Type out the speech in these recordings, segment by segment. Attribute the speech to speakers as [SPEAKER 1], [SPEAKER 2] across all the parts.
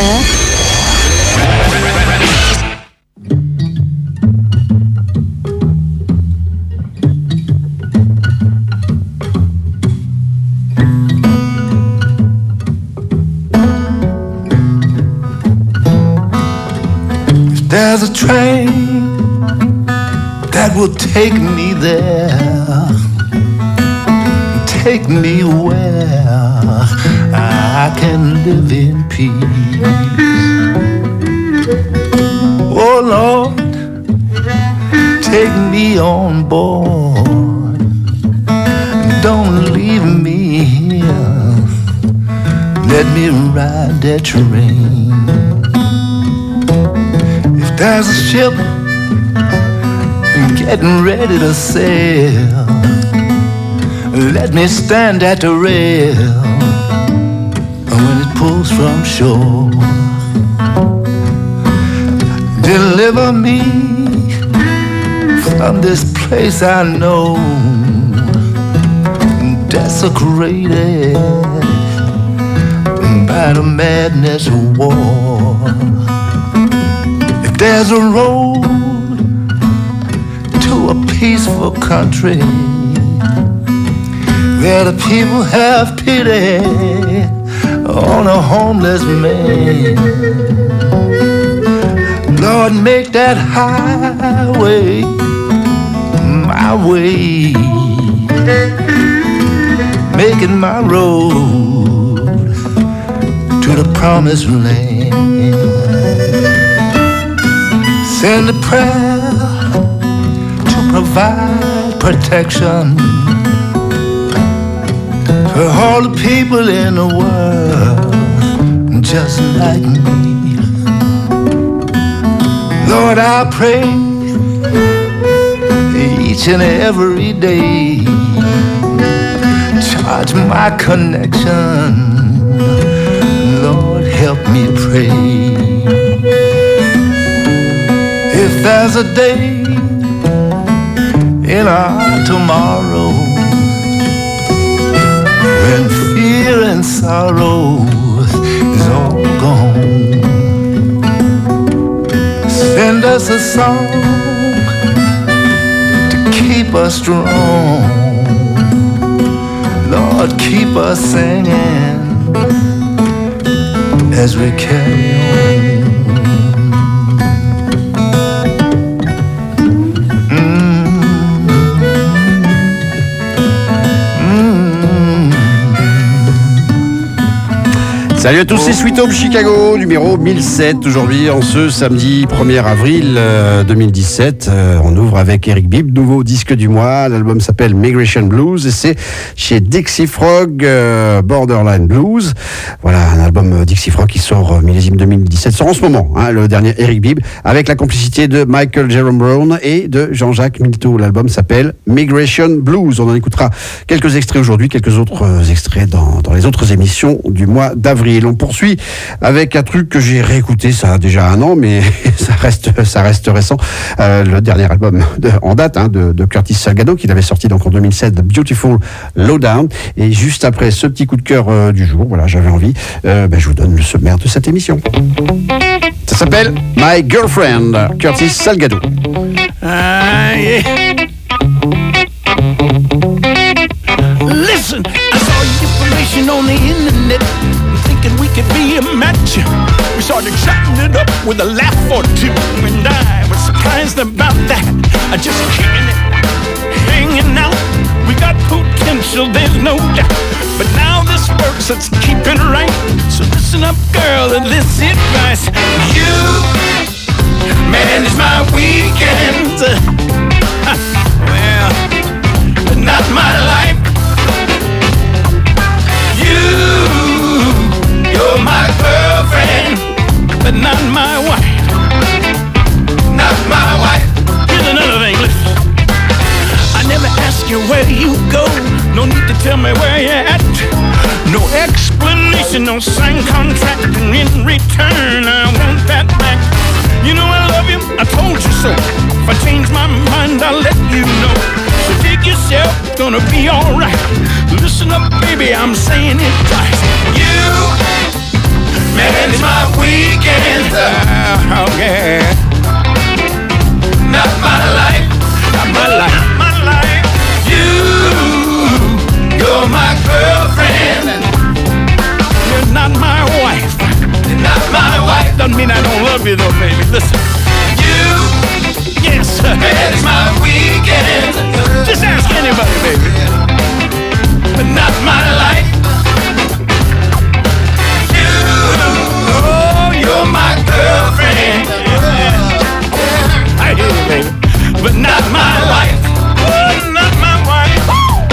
[SPEAKER 1] There's a train that will take me there, take me where I can live in peace. Oh Lord, take me on board, don't leave me here, let me ride that train. There's a ship getting ready to sail, let me stand at the rail when it pulls from shore. Deliver me from this place I know, desecrated by the madness of war. There's a road to a peaceful country where the people have pity on a homeless man. Lord, make that highway my way, make it my road to the promised land. Send a prayer to provide protection for all the people in the world just like me. Lord, I pray each and every day, charge my connection. Lord, help me pray. If there's a day in our tomorrow when fear and sorrow is all gone, send us a song to keep us strong. Lord, keep us singing as we carry on.
[SPEAKER 2] Salut à tous, c'est Sweet Home Chicago, numéro 1007 aujourd'hui, en ce samedi 1er avril 2017. On ouvre avec Eric Bibb, nouveau disque du mois. L'album s'appelle Migration Blues et c'est chez Dixie Frog, Borderline Blues. Voilà, un album Dixie Frog qui sort millésime 2017, sort en ce moment, le dernier Eric Bibb, avec la complicité de Michael Jerome Brown et de Jean-Jacques Milteau. L'album s'appelle Migration Blues. On en écoutera quelques extraits aujourd'hui, quelques autres extraits dans les autres émissions du mois d'avril. On poursuit avec un truc que j'ai réécouté, ça a déjà un an, mais ça reste récent. Le dernier album en date de Curtis Salgado, qu'il avait sorti donc en 2007, The Beautiful Lowdown. Et juste après ce petit coup de cœur du jour, voilà, j'avais envie, je vous donne le sommaire de cette émission. Ça s'appelle My Girlfriend, Curtis Salgado.
[SPEAKER 3] Yeah. Listen, I saw your information on the internet, thinking we could be a match. We started chatting it up with a laugh or two, and I was surprised about that. I just kicking it, hanging out. We got potential, there's no doubt. But now this works, let's keep it right. So listen up, girl, and this advice. You manage my weekends, well, but not my life. You're my girlfriend, but not my wife. Not my wife. Here's another thing, listen. I never ask you where you go. No need to tell me where you're at. No explanation, no signed contract. And in return, I want that back. You know I love you, I told you so. If I change my mind, I'll let you know. So dig yourself, it's gonna be alright. Listen up, baby, I'm saying it twice. You Man, it's my weekend. Oh yeah. Not my life. Not my life. Not my life. You're my girlfriend. You're not my wife. You're not my wife. Doesn't mean I don't love you though, baby. Listen. Yes. Man, it's my weekend. Just ask anybody, baby. But not my life. You're my girlfriend. I hear you, baby. But not my wife. Oh, not my wife.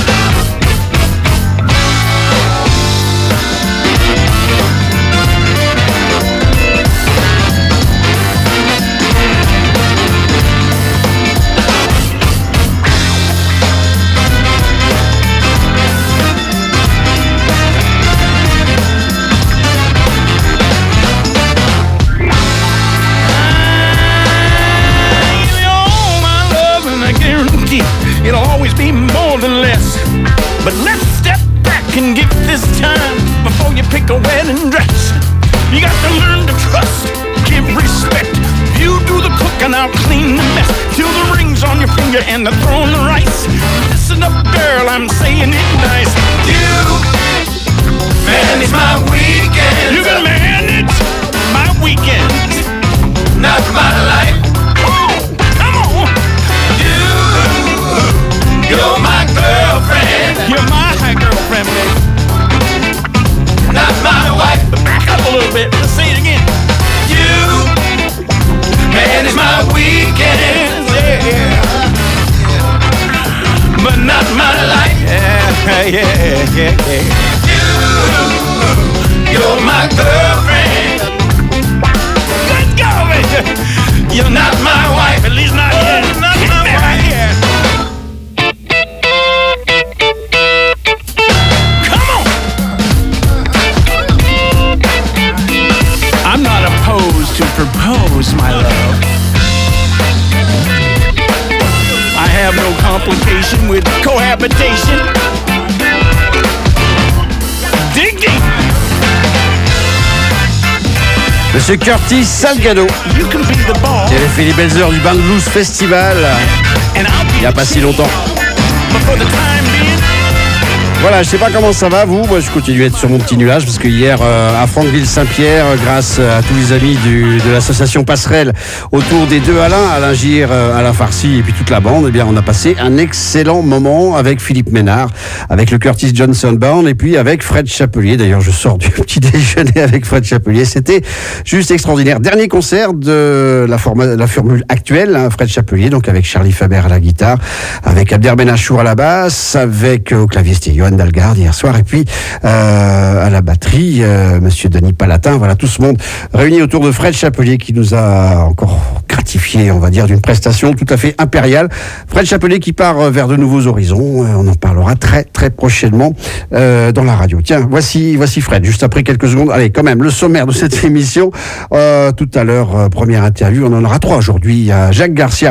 [SPEAKER 3] It'll always be more than less. But let's step back and give this time before you pick a wedding dress. You got to learn to trust, give respect. You do the cooking, I'll clean the mess. Till the ring's on your finger and the throwing the rice. Listen up, girl, I'm saying it nice. You, man, it's my weekend. You can manage my weekend. Not my life. You're my girlfriend. You're my girlfriend, baby. Not my wife. But back up a little bit. Let's say it again. You, man, it's my weekend. Yeah. But not my life. Yeah. You're my girlfriend. Good go, baby. You're not my wife. At least not yet. Not my wife. Yeah. I'm not opposed to propose, my love. I have no complication with cohabitation. Dig deep.
[SPEAKER 2] Monsieur Curtis Salgado,
[SPEAKER 3] You can be the boss.
[SPEAKER 2] qui avait fait les belles heures du Band Blues Festival
[SPEAKER 3] And I'll be
[SPEAKER 2] il n'y a pas si longtemps.
[SPEAKER 3] But for the time being,
[SPEAKER 2] Voilà, je sais pas comment ça va vous, moi je continue à être sur mon petit nuage parce que hier à Franqueville-Saint-Pierre, grâce à tous les amis de l'association Passerelle autour des deux Alain Gir, Alain Farcy et puis toute la bande, eh bien on a passé un excellent moment avec Philippe Ménard, avec le Curtis Johnson Band et puis avec Fred Chapelier. D'ailleurs je sors du petit déjeuner avec Fred Chapelier, c'était juste extraordinaire. Dernier concert de la formule actuelle, hein, Fred Chapelier, donc avec Charlie Faber à la guitare, avec Abder Benachour à la basse, avec au clavier c'était Johan Dalgarde hier soir et puis à la batterie monsieur Denis Palatin. Voilà, tout ce monde réuni autour de Fred Chapelier qui nous a encore gratifié, on va dire, d'une prestation tout à fait impériale. Fred Chapelier qui part vers de nouveaux horizons, on en parlera très très prochainement dans la radio. Tiens, voici Fred, juste après quelques secondes. Allez, quand même, le sommaire de cette émission. Tout à l'heure, première interview, on en aura 3 aujourd'hui. Il y a Jacques Garcia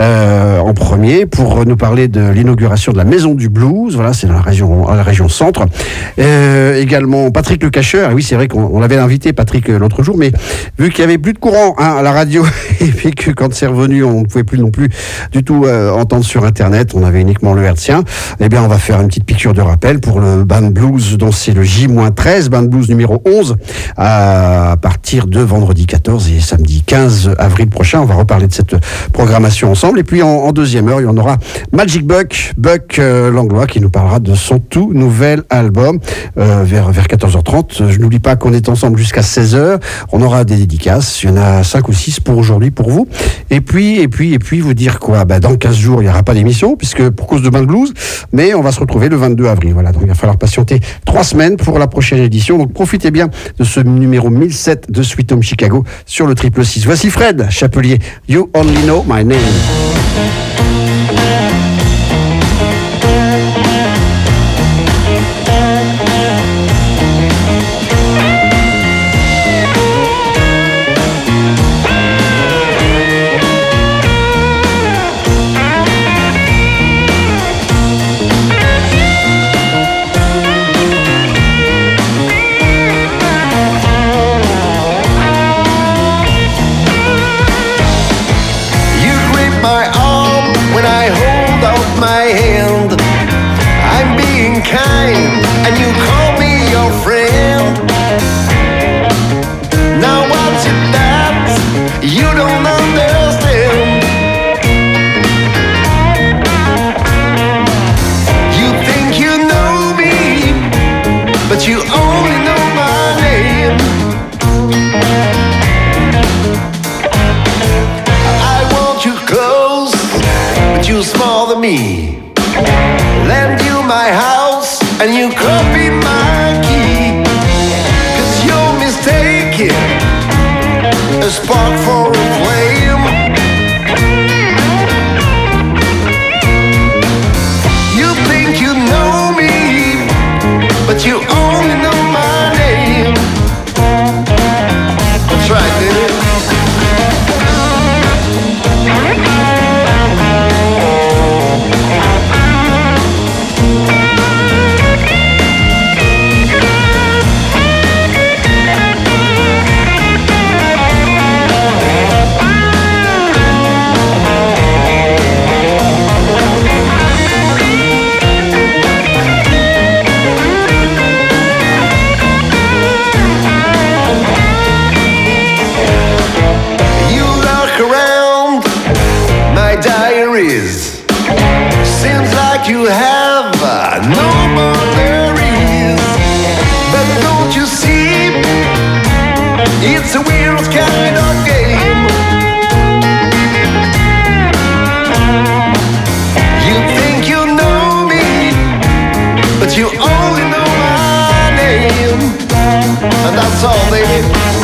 [SPEAKER 2] en premier pour nous parler de l'inauguration de la Maison du Blues. Voilà, c'est dans la région centre. Également Patrick Le Cacheur. Et oui, c'est vrai qu'on l'avait invité, Patrick, l'autre jour, mais vu qu'il y avait plus de courant à la radio et puis que quand c'est revenu, on ne pouvait plus non plus du tout entendre sur Internet, on avait uniquement le hertzien. Eh bien, on va faire une petite piqûre de rappel pour le Band Blues, dont c'est le J-13, Band Blues numéro 11, à partir de vendredi 14 et samedi 15 avril prochain. On va reparler de cette programmation ensemble. Et puis en deuxième heure, il y en aura Magic Buck Langlois, qui nous parlera de son tout nouvel album vers 14h30. Je n'oublie pas qu'on est ensemble jusqu'à 16h. On aura des dédicaces. Il y en a 5 ou 6 pour aujourd'hui, pour vous. Et puis, vous dire quoi? Dans 15 jours, il n'y aura pas d'émission, puisque pour cause de Band Blues, mais on va se retrouver le 22 avril. Voilà, donc il va falloir patienter 3 semaines pour la prochaine édition. Donc profitez bien de ce numéro 1007 de Sweet Home Chicago sur le 666. Voici Fred Chapelier, You Only Know My Name.
[SPEAKER 1] me. Lend you my house and you copy my key. 'Cause you're mistaken, a spark for a flame. You think you know me, but you only know my name. That's right, baby. Seems like you have no boundaries, but don't you see, it's a weird kind of game. You think you know me, but you only know my name, and that's all, baby.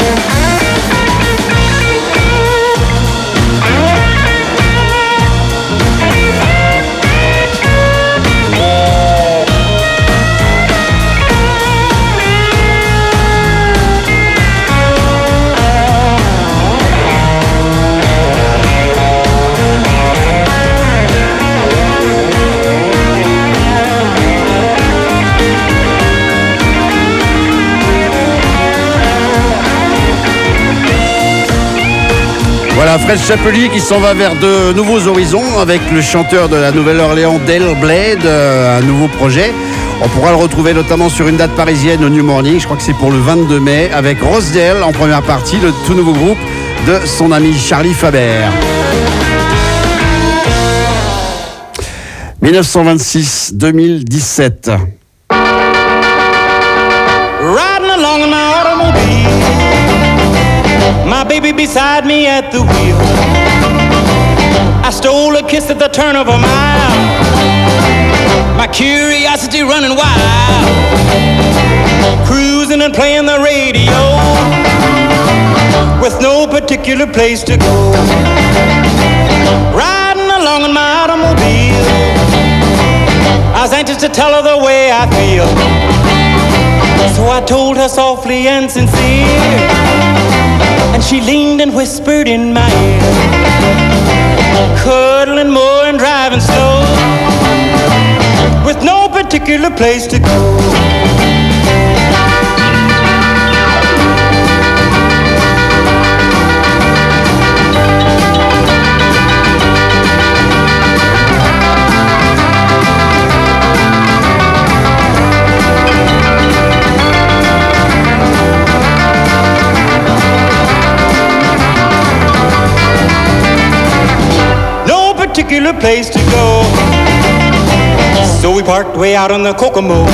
[SPEAKER 2] Voilà, Fred Chapelier qui s'en va vers de nouveaux horizons avec le chanteur de la Nouvelle-Orléans, Dale Blade, un nouveau projet. On pourra le retrouver notamment sur une date parisienne au New Morning, je crois que c'est pour le 22 mai, avec Rosedale en première partie, le tout nouveau groupe de son ami Charlie Faber. 1926-2017.
[SPEAKER 4] Riding along in my automobile, my baby beside me at the wheel. I stole a kiss at the turn of a mile, my curiosity running wild. Cruising and playing the radio, with no particular place to go. Riding along in my automobile, I was anxious to tell her the way I feel. So I told her softly and sincere, and she leaned and whispered in my ear, cuddling more and driving slow, with no particular place to go. Particular place to go. So we parked way out on the Kokomo.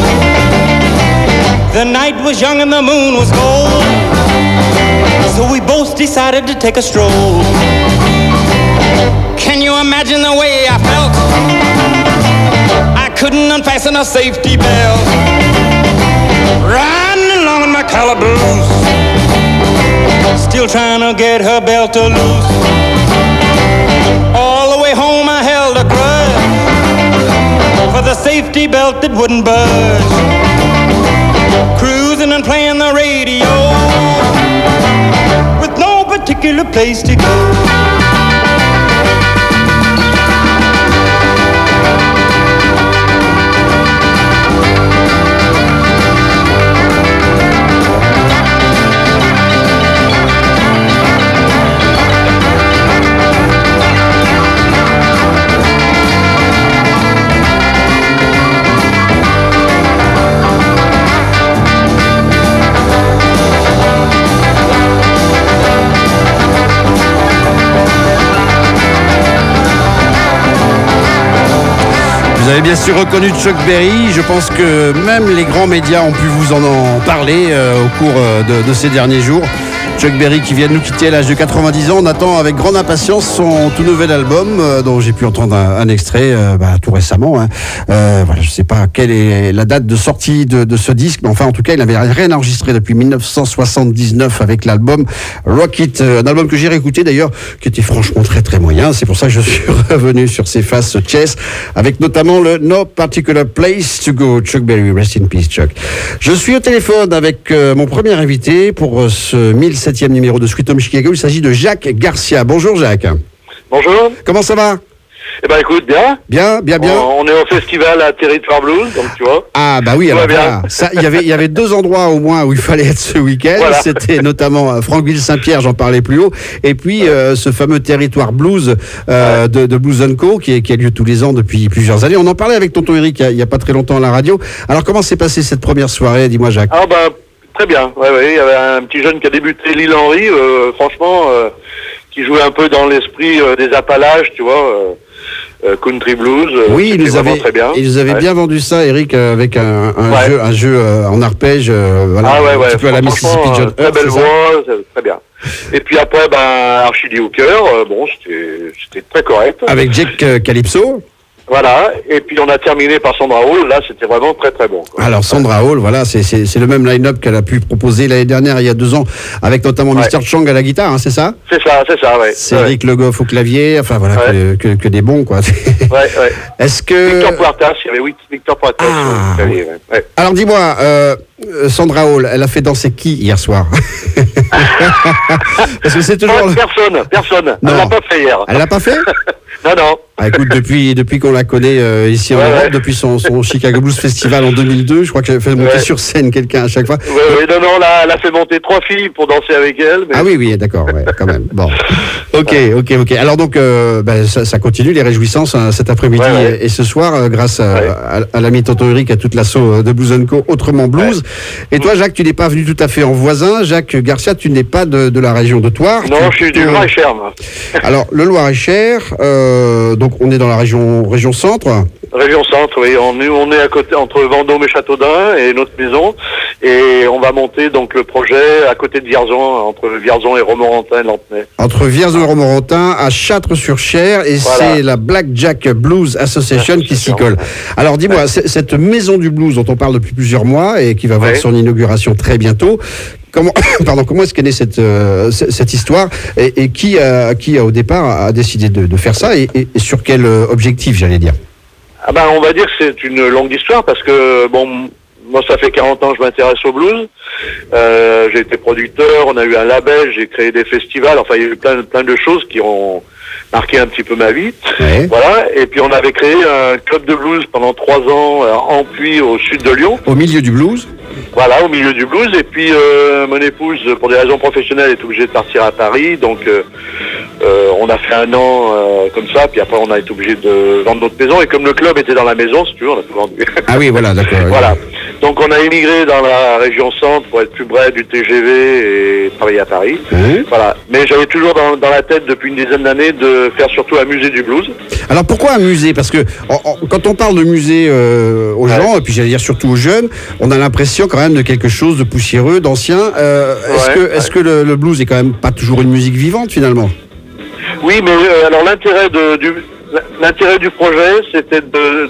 [SPEAKER 4] The night was young and the moon was gold, so we both decided to take a stroll. Can you imagine the way I felt? I couldn't unfasten a safety belt, riding along in my Calaboose, still trying to get her belt to loose. All the way home I held a grudge for the safety belt that wouldn't budge. Cruising and playing the radio, with no particular place to go.
[SPEAKER 2] Vous avez bien sûr reconnu Chuck Berry. Je pense que même les grands médias ont pu vous en parler au cours de ces derniers jours. Chuck Berry qui vient de nous quitter à l'âge de 90 ans. On attend avec grande impatience son tout nouvel album dont j'ai pu entendre un extrait tout récemment. Hein. Voilà, je ne sais pas quelle est la date de sortie de ce disque, mais enfin en tout cas il n'avait rien enregistré depuis 1979 avec l'album Rock It, un album que j'ai réécouté d'ailleurs, qui était franchement très très moyen. C'est pour ça que je suis revenu sur ses faces Chess, avec notamment le No Particular Place to Go. Chuck Berry, rest in peace Chuck. Je suis au téléphone avec mon premier invité pour ce 1007e numéro de Sweet Home Chicago. Il s'agit de Jacques Garcia. Bonjour Jacques.
[SPEAKER 5] Bonjour.
[SPEAKER 2] Comment ça va?
[SPEAKER 5] Eh ben écoute, bien.
[SPEAKER 2] Bien.
[SPEAKER 5] On est au festival à Territoire Blues, donc tu vois.
[SPEAKER 2] Ah bah oui, alors voilà. Ça, il y avait deux endroits au moins où il fallait être ce week-end. Voilà. C'était notamment Franqueville-Saint-Pierre, j'en parlais plus haut, et puis ce fameux Territoire Blues de Blues & Co qui a lieu tous les ans depuis plusieurs années. On en parlait avec tonton Eric il y a pas très longtemps à la radio. Alors comment s'est passée cette première soirée? Dis-moi Jacques.
[SPEAKER 5] Ah bah très bien. Ouais, il y avait un petit jeune qui a débuté, Lil Henry, franchement, qui jouait un peu dans l'esprit des Appalaches, tu vois. Country blues.
[SPEAKER 2] Oui, il nous avait bien vendu ça, Eric, avec un jeu en arpège, voilà, un petit peu à la Mississippi John Hurt.
[SPEAKER 5] Très belle voix, très bien. Et puis après, Archie Hooker, c'était très correct.
[SPEAKER 2] Avec Jake Calypso.
[SPEAKER 5] Voilà, et puis on a terminé par Sandra Hall, là c'était vraiment très très bon. Quoi.
[SPEAKER 2] Alors Sandra Hall, voilà, c'est le même line-up qu'elle a pu proposer l'année dernière, il y a 2 ans, avec notamment Mr. Chang à la guitare, hein, c'est ça? C'est
[SPEAKER 5] ça, ouais.
[SPEAKER 2] C'est Eric Le Goff au clavier, enfin voilà, que des bons, quoi.
[SPEAKER 5] Ouais.
[SPEAKER 2] Est-ce que...
[SPEAKER 5] Victor Puertas, il y avait Victor Puertas au clavier, ouais.
[SPEAKER 2] Alors dis-moi, Sandra Hall, elle a fait danser qui hier soir? Parce que c'est toujours...
[SPEAKER 5] Personne.
[SPEAKER 2] Non.
[SPEAKER 5] Elle l'a pas fait hier.
[SPEAKER 2] Elle l'a pas fait?
[SPEAKER 5] Non.
[SPEAKER 2] Ah, écoute, depuis qu'on la connaît ici en Europe, depuis son Chicago Blues Festival en 2002, je crois qu'elle a fait monter sur scène quelqu'un à chaque fois.
[SPEAKER 5] Non, là, elle a fait monter 3 filles pour danser avec elle. Mais...
[SPEAKER 2] Ah oui, d'accord, quand même. Bon, ok. Alors donc, ça continue les réjouissances cet après-midi et ce soir, grâce à l'ami tonton Eric, à toute l'assaut de Blues & Co, autrement Blues. Et toi, Jacques, tu n'es pas venu tout à fait en voisin. Jacques Garcia, tu n'es pas de la région de Thouars.
[SPEAKER 5] Non, je suis du Loir-et-Cher, moi.
[SPEAKER 2] Alors, le Loir-et-Cher, donc on est dans la région centre.
[SPEAKER 5] Région centre, oui. On est à côté, entre Vendôme et Châteaudun et notre maison. Et on va monter donc le projet à côté de Vierzon, entre Vierzon et Romorantin et Lantenay.
[SPEAKER 2] Entre Vierzon et Romorantin, à Châtres-sur-Cher, et c'est la Blackjack Blues Association qui s'y colle. Alors dis-moi, cette maison du blues dont on parle depuis plusieurs mois et qui va avoir son inauguration très bientôt, comment est-ce qu'est née cette histoire et qui a au départ a décidé de faire ça et sur quel objectif, j'allais dire?
[SPEAKER 5] On va dire que c'est une longue histoire parce que, moi ça fait 40 ans que je m'intéresse au blues. J'ai été producteur, on a eu un label, j'ai créé des festivals, enfin il y a eu plein de choses qui ont marqué un petit peu ma vie. Ouais. Voilà, et puis on avait créé un club de blues pendant 3 ans en Puy, au sud de Lyon.
[SPEAKER 2] Au milieu du blues?
[SPEAKER 5] Voilà, au milieu du blues. Et puis mon épouse, pour des raisons professionnelles, est obligée de partir à Paris. Donc on a fait 1 an comme ça. Puis après, on a été obligé de vendre notre maison. Et comme le club était dans la maison, si tu veux, on a tout vendu.
[SPEAKER 2] Ah oui, voilà, d'accord.
[SPEAKER 5] Voilà. Donc on a émigré dans la région centre pour être plus près du TGV et travailler à Paris. Voilà. Mais j'avais toujours dans la tête depuis une dizaine d'années de faire surtout un musée du blues.
[SPEAKER 2] Alors pourquoi un musée? Parce que quand on parle de musée aux gens, et puis j'allais dire surtout aux jeunes, on a l'impression quand même de quelque chose de poussiéreux, d'ancien. Est-ce que le blues est quand même pas toujours une musique vivante finalement?
[SPEAKER 5] Oui, mais alors l'intérêt du projet, c'était de...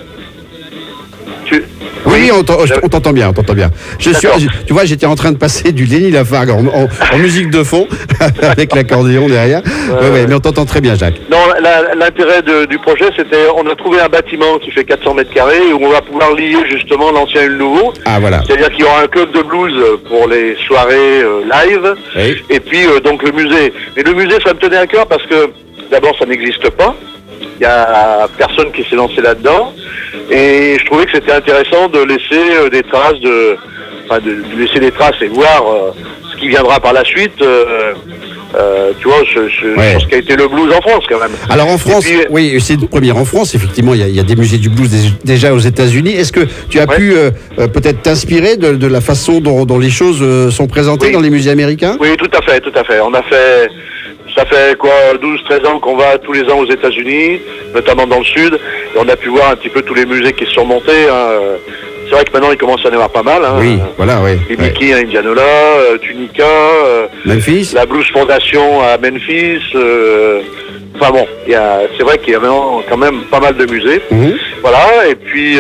[SPEAKER 2] Oui, on t'entend bien. Tu vois, j'étais en train de passer du Lenny Lafargue en musique de fond, avec l'accordéon derrière. Mais on t'entend très bien, Jacques.
[SPEAKER 5] Non, l'intérêt du projet, c'était, on a trouvé un bâtiment qui fait 400 mètres carrés, où on va pouvoir lier justement l'ancien et le nouveau.
[SPEAKER 2] Ah, voilà.
[SPEAKER 5] C'est-à-dire qu'il y aura un club de blues pour les soirées live, et puis donc le musée. Mais le musée, ça me tenait à cœur parce que, d'abord, ça n'existe pas. Il n'y a personne qui s'est lancé là-dedans. Et je trouvais que c'était intéressant de laisser des traces, de laisser des traces et voir ce qui viendra par la suite. Tu vois, sur ce qu'a été le blues en France quand même.
[SPEAKER 2] Alors en France, oui, c'est une première en France. Effectivement, il y a des musées du blues déjà aux États-Unis. Est-ce que tu as pu peut-être t'inspirer de la façon dont les choses sont présentées dans les musées américains?
[SPEAKER 5] Oui, tout à fait. Ça fait 12-13 ans qu'on va tous les ans aux États-Unis, notamment dans le sud, et on a pu voir un petit peu tous les musées qui se sont montés. c'est vrai que maintenant il commence à y en avoir pas mal. Hein.
[SPEAKER 2] Oui, voilà, oui.
[SPEAKER 5] Les Mickey à Indianola, Tunica,
[SPEAKER 2] Memphis.
[SPEAKER 5] la Blues Fondation à Memphis. Enfin bon, c'est vrai qu'il y a maintenant quand même pas mal de musées. Voilà, et puis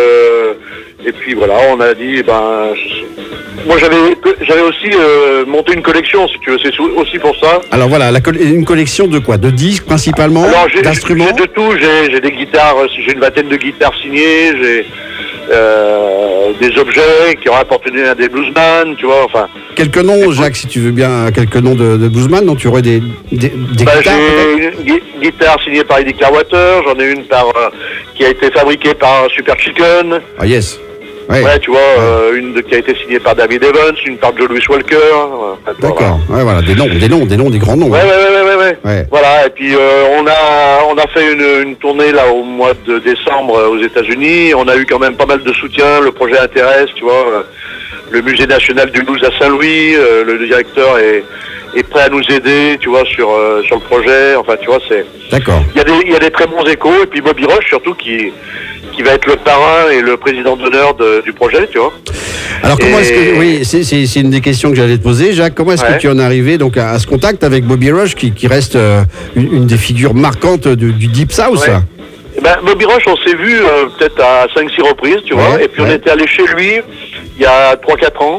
[SPEAKER 5] voilà, on a dit, moi j'avais aussi monté une collection, si tu veux, c'est aussi pour ça.
[SPEAKER 2] Alors voilà, une collection de quoi? De disques principalement?
[SPEAKER 5] Alors,
[SPEAKER 2] d'instruments?
[SPEAKER 5] J'ai de tout, j'ai des guitares, j'ai une vingtaine de guitares signées, j'ai des objets qui ont appartenu à des bluesman, tu vois, enfin.
[SPEAKER 2] Quelques noms, Jacques, si tu veux bien, quelques noms de bluesman dont tu aurais des guitares?
[SPEAKER 5] J'ai une guitare signée par Eddie Clearwater, j'en ai une qui a été fabriquée par Super Chicken.
[SPEAKER 2] Ah yes.
[SPEAKER 5] Ouais, tu vois, une qui a été signée par David Evans, une par Joe Louis Walker.
[SPEAKER 2] D'accord, voilà. Ouais, voilà, des grands noms.
[SPEAKER 5] Ouais. Voilà, et puis on a fait une tournée là au mois de décembre aux États-Unis. On a eu quand même pas mal de soutien, le projet intéresse, tu vois. Le Musée national du blues à Saint-Louis, le directeur est prêt à nous aider, tu vois, sur le projet. Enfin, tu vois,
[SPEAKER 2] D'accord.
[SPEAKER 5] Il y a des très bons échos, et puis Bobby Rush surtout qui va être le parrain et le président d'honneur du projet, tu vois.
[SPEAKER 2] Alors comment est-ce que... Oui, c'est une des questions que j'allais te poser, Jacques. Comment est-ce que tu en es arrivé donc, à ce contact avec Bobby Rush, qui reste une des figures marquantes du Deep South?
[SPEAKER 5] Bobby Rush, on s'est vu peut-être à 5-6 reprises, tu vois. Et puis on était allé chez lui il y a 3-4 ans.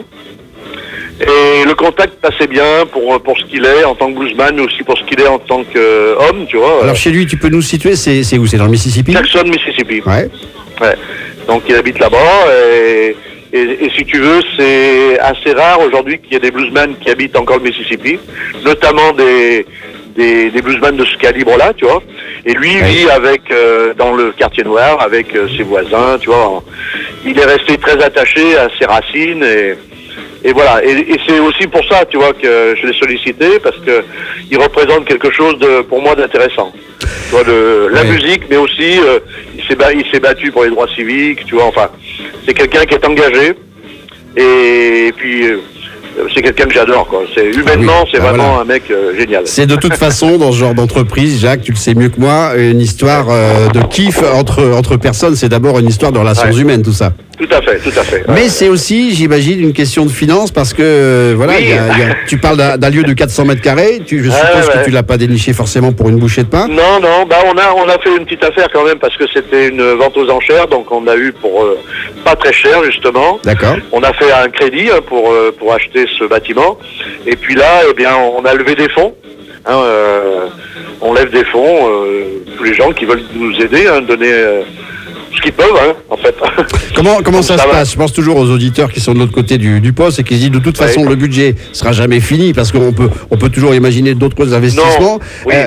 [SPEAKER 5] Et le contact passait bien pour ce qu'il est en tant que bluesman, mais aussi pour ce qu'il est en tant qu'homme, tu vois.
[SPEAKER 2] Alors chez lui, tu peux nous situer, c'est où? C'est dans le Mississippi?
[SPEAKER 5] Jackson, Mississippi.
[SPEAKER 2] Ouais.
[SPEAKER 5] Donc il habite là-bas et si tu veux, c'est assez rare aujourd'hui qu'il y ait des bluesmen qui habitent encore le Mississippi, notamment des bluesmen de ce calibre-là, tu vois. Et lui vit dans le quartier noir avec ses voisins, tu vois. Il est resté très attaché à ses racines et voilà. Et c'est aussi pour ça, tu vois, que je l'ai sollicité, parce que il représente quelque chose pour moi d'intéressant. Tu vois, la musique, mais aussi il s'est battu pour les droits civiques, tu vois. Enfin, c'est quelqu'un qui est engagé et puis c'est quelqu'un que j'adore, quoi. Humainement, c'est vraiment un mec génial.
[SPEAKER 2] C'est de toute façon, dans ce genre d'entreprise, Jacques, tu le sais mieux que moi, une histoire de kiff entre personnes. C'est d'abord une histoire de relations humaines, tout ça.
[SPEAKER 5] Tout à fait.
[SPEAKER 2] Mais c'est aussi, j'imagine, une question de finance, parce que tu parles d'un lieu de 400 mètres carrés. Je suppose que tu l'as pas déniché forcément pour une bouchée de pain.
[SPEAKER 5] Non, on a fait une petite affaire quand même, parce que c'était une vente aux enchères, donc on a eu pour pas très cher, justement.
[SPEAKER 2] D'accord.
[SPEAKER 5] On a fait un crédit pour acheter ce bâtiment, et puis là, on a levé des fonds. On lève des fonds, tous les gens qui veulent nous aider, donner ce qu'ils peuvent, en fait.
[SPEAKER 2] Comment ça se passe? Je pense toujours aux auditeurs qui sont de l'autre côté du poste et qui se disent de toute façon le budget sera jamais fini, parce qu'on peut toujours imaginer d'autres investissements.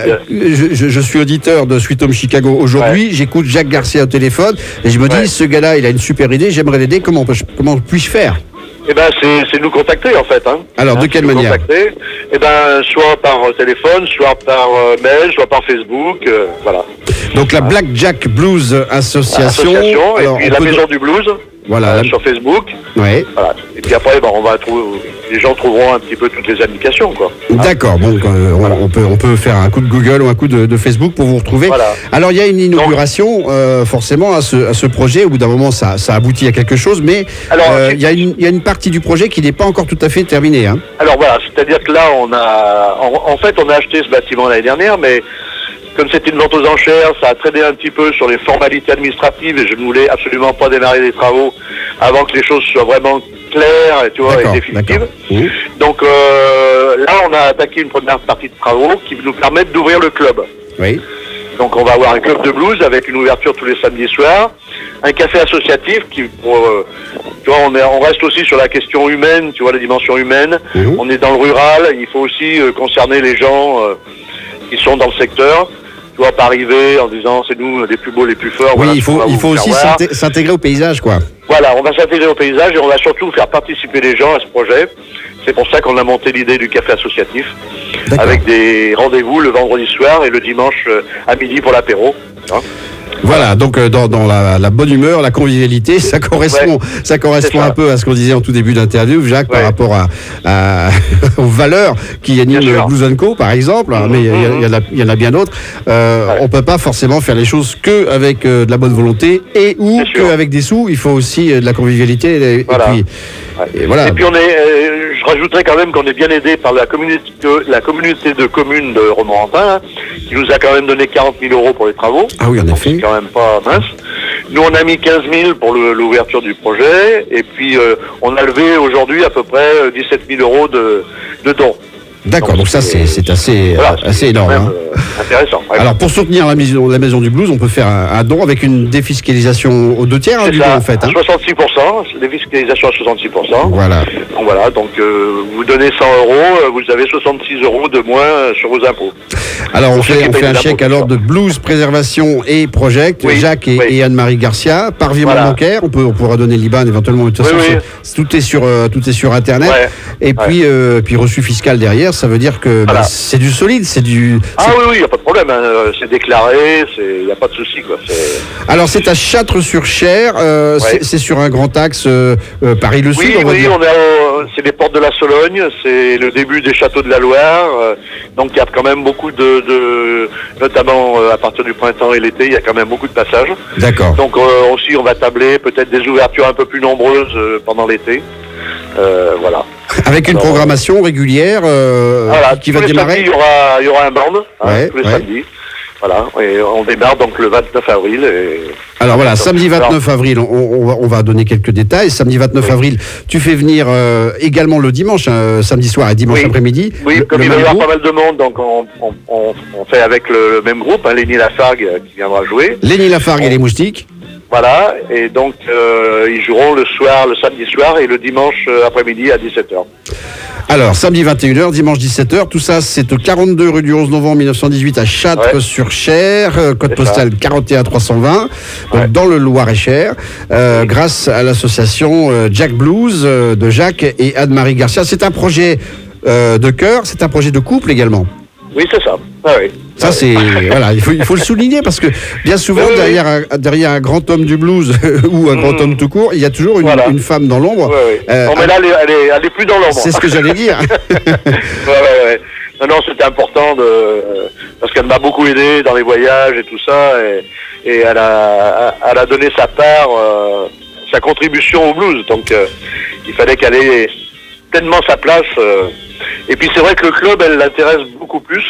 [SPEAKER 2] Je suis auditeur de Sweet Home Chicago aujourd'hui, j'écoute Jacques Garcia au téléphone et je me dis ce gars-là il a une super idée, j'aimerais l'aider, comment puis-je faire?
[SPEAKER 5] C'est nous contacter, en fait.
[SPEAKER 2] Alors, de quelle manière?
[SPEAKER 5] Soit par téléphone, soit par mail, soit par Facebook, voilà.
[SPEAKER 2] Donc la Blackjack Blues Association.
[SPEAKER 5] Et puis la Maison du Blues.
[SPEAKER 2] Voilà.
[SPEAKER 5] Sur Facebook.
[SPEAKER 2] Ouais.
[SPEAKER 5] Voilà. Et puis après, on va les gens trouveront un petit peu toutes les indications, quoi.
[SPEAKER 2] D'accord. Bon, on peut faire un coup de Google ou un coup de Facebook pour vous retrouver. Voilà. Alors, il y a une inauguration, forcément, à ce projet. Au bout d'un moment, ça aboutit à quelque chose, mais il y a une partie du projet qui n'est pas encore tout à fait terminée.
[SPEAKER 5] Alors voilà, c'est-à-dire que là, on a acheté ce bâtiment l'année dernière, mais comme c'était une vente aux enchères, ça a traîné un petit peu sur les formalités administratives et je ne voulais absolument pas démarrer les travaux avant que les choses soient vraiment claires et, tu vois, et définitives. Donc là, on a attaqué une première partie de travaux qui nous permettent d'ouvrir le club.
[SPEAKER 2] Oui.
[SPEAKER 5] Donc on va avoir un club de blues avec une ouverture tous les samedis soirs, un café associatif tu vois, on reste aussi sur la question humaine, tu vois, la dimension humaine. On est dans le rural, il faut aussi concerner les gens qui sont dans le secteur. Tu vois, pas arriver en disant c'est nous les plus beaux, les plus forts.
[SPEAKER 2] Oui, il faut aussi s'intégrer au paysage, quoi.
[SPEAKER 5] Voilà, on va s'intégrer au paysage et on va surtout faire participer les gens à ce projet. C'est pour ça qu'on a monté l'idée du café associatif, avec des rendez-vous le vendredi soir et le dimanche à midi pour l'apéro.
[SPEAKER 2] Voilà, donc dans la bonne humeur, la convivialité, ça correspond un peu à ce qu'on disait en tout début d'interview, Jacques, par rapport aux valeurs qui animent le Blues & Co, par exemple, mais il y en a bien d'autres. On peut pas forcément faire les choses qu'avec de la bonne volonté ou qu'avec des sous. Il faut aussi de la convivialité. Et voilà.
[SPEAKER 5] Et puis je rajouterais quand même qu'on est bien aidé par la communauté de communes de Romorantin, qui nous a quand même donné 40 000 euros pour les travaux.
[SPEAKER 2] Ah oui, en effet.
[SPEAKER 5] C'est quand même pas mince. Nous, on a mis 15 000 pour l'ouverture du projet, et puis on a levé aujourd'hui à peu près 17 000 euros de dons.
[SPEAKER 2] D'accord, donc ça c'est assez énorme.
[SPEAKER 5] Même, intéressant. Ouais.
[SPEAKER 2] Alors pour soutenir la maison du blues, on peut faire un don avec une défiscalisation aux 2/3 du don en fait.
[SPEAKER 5] 66%, défiscalisation à 66%.
[SPEAKER 2] Voilà.
[SPEAKER 5] Donc voilà, vous donnez 100 euros, vous avez 66 euros de moins sur vos impôts.
[SPEAKER 2] Alors on fait un chèque alors de Blues Préservation et Project, Jacques et Anne-Marie Garcia, par virement bancaire. On pourra donner l'IBAN éventuellement. De toute façon, tout est sur Internet. Ouais. Et puis reçu fiscal derrière. Ça veut dire que c'est du solide, c'est du...
[SPEAKER 5] Ah oui, il n'y a pas de problème, hein. C'est déclaré, il n'y a pas de souci.
[SPEAKER 2] Alors c'est à Châtres-sur-Cher, c'est sur un grand axe Paris-le-Sud, on va dire.
[SPEAKER 5] C'est les portes de la Sologne, c'est le début des châteaux de la Loire, donc il y a quand même beaucoup notamment à partir du printemps et l'été, il y a quand même beaucoup de passages.
[SPEAKER 2] D'accord.
[SPEAKER 5] Donc aussi on va tabler peut-être des ouvertures un peu plus nombreuses pendant l'été. Voilà.
[SPEAKER 2] Avec une programmation régulière qui va démarrer.
[SPEAKER 5] Samedis, il y aura un band tous les samedis. Voilà, et on démarre donc le 29 avril.
[SPEAKER 2] Alors voilà, samedi 29 avril, on va donner quelques détails. Samedi 29 avril, tu fais venir également le dimanche, samedi soir et dimanche après-midi.
[SPEAKER 5] Oui, comme il va y avoir pas mal de monde, donc on fait avec le même groupe, Lénie Lafargue qui viendra jouer.
[SPEAKER 2] Lénie Lafargue et les Moustiques.
[SPEAKER 5] Voilà, et donc ils joueront le samedi soir et le dimanche après-midi à 17h.
[SPEAKER 2] Alors, samedi 21h, dimanche 17h, tout ça c'est au 42 rue du 11 novembre 1918 à Châtres-sur-Cher, code postal 41 320, donc dans le Loir-et-Cher, grâce à l'association Jack Blues de Jacques et Anne-Marie Garcia. C'est un projet de chœur, c'est un projet de couple également.
[SPEAKER 5] Oui, c'est ça. Ah, oui.
[SPEAKER 2] Ça, c'est voilà, il faut le souligner parce que bien souvent derrière un grand homme du blues ou un grand homme tout court, il y a toujours une femme dans l'ombre.
[SPEAKER 5] Non, mais là, elle est plus dans l'ombre.
[SPEAKER 2] C'est ce que j'allais dire.
[SPEAKER 5] Non, c'était important parce qu'elle m'a beaucoup aidé dans les voyages et tout ça, et elle a donné sa part, sa contribution au blues. Donc, il fallait qu'elle ait pleinement sa place. Et puis c'est vrai que le club, elle l'intéresse beaucoup plus.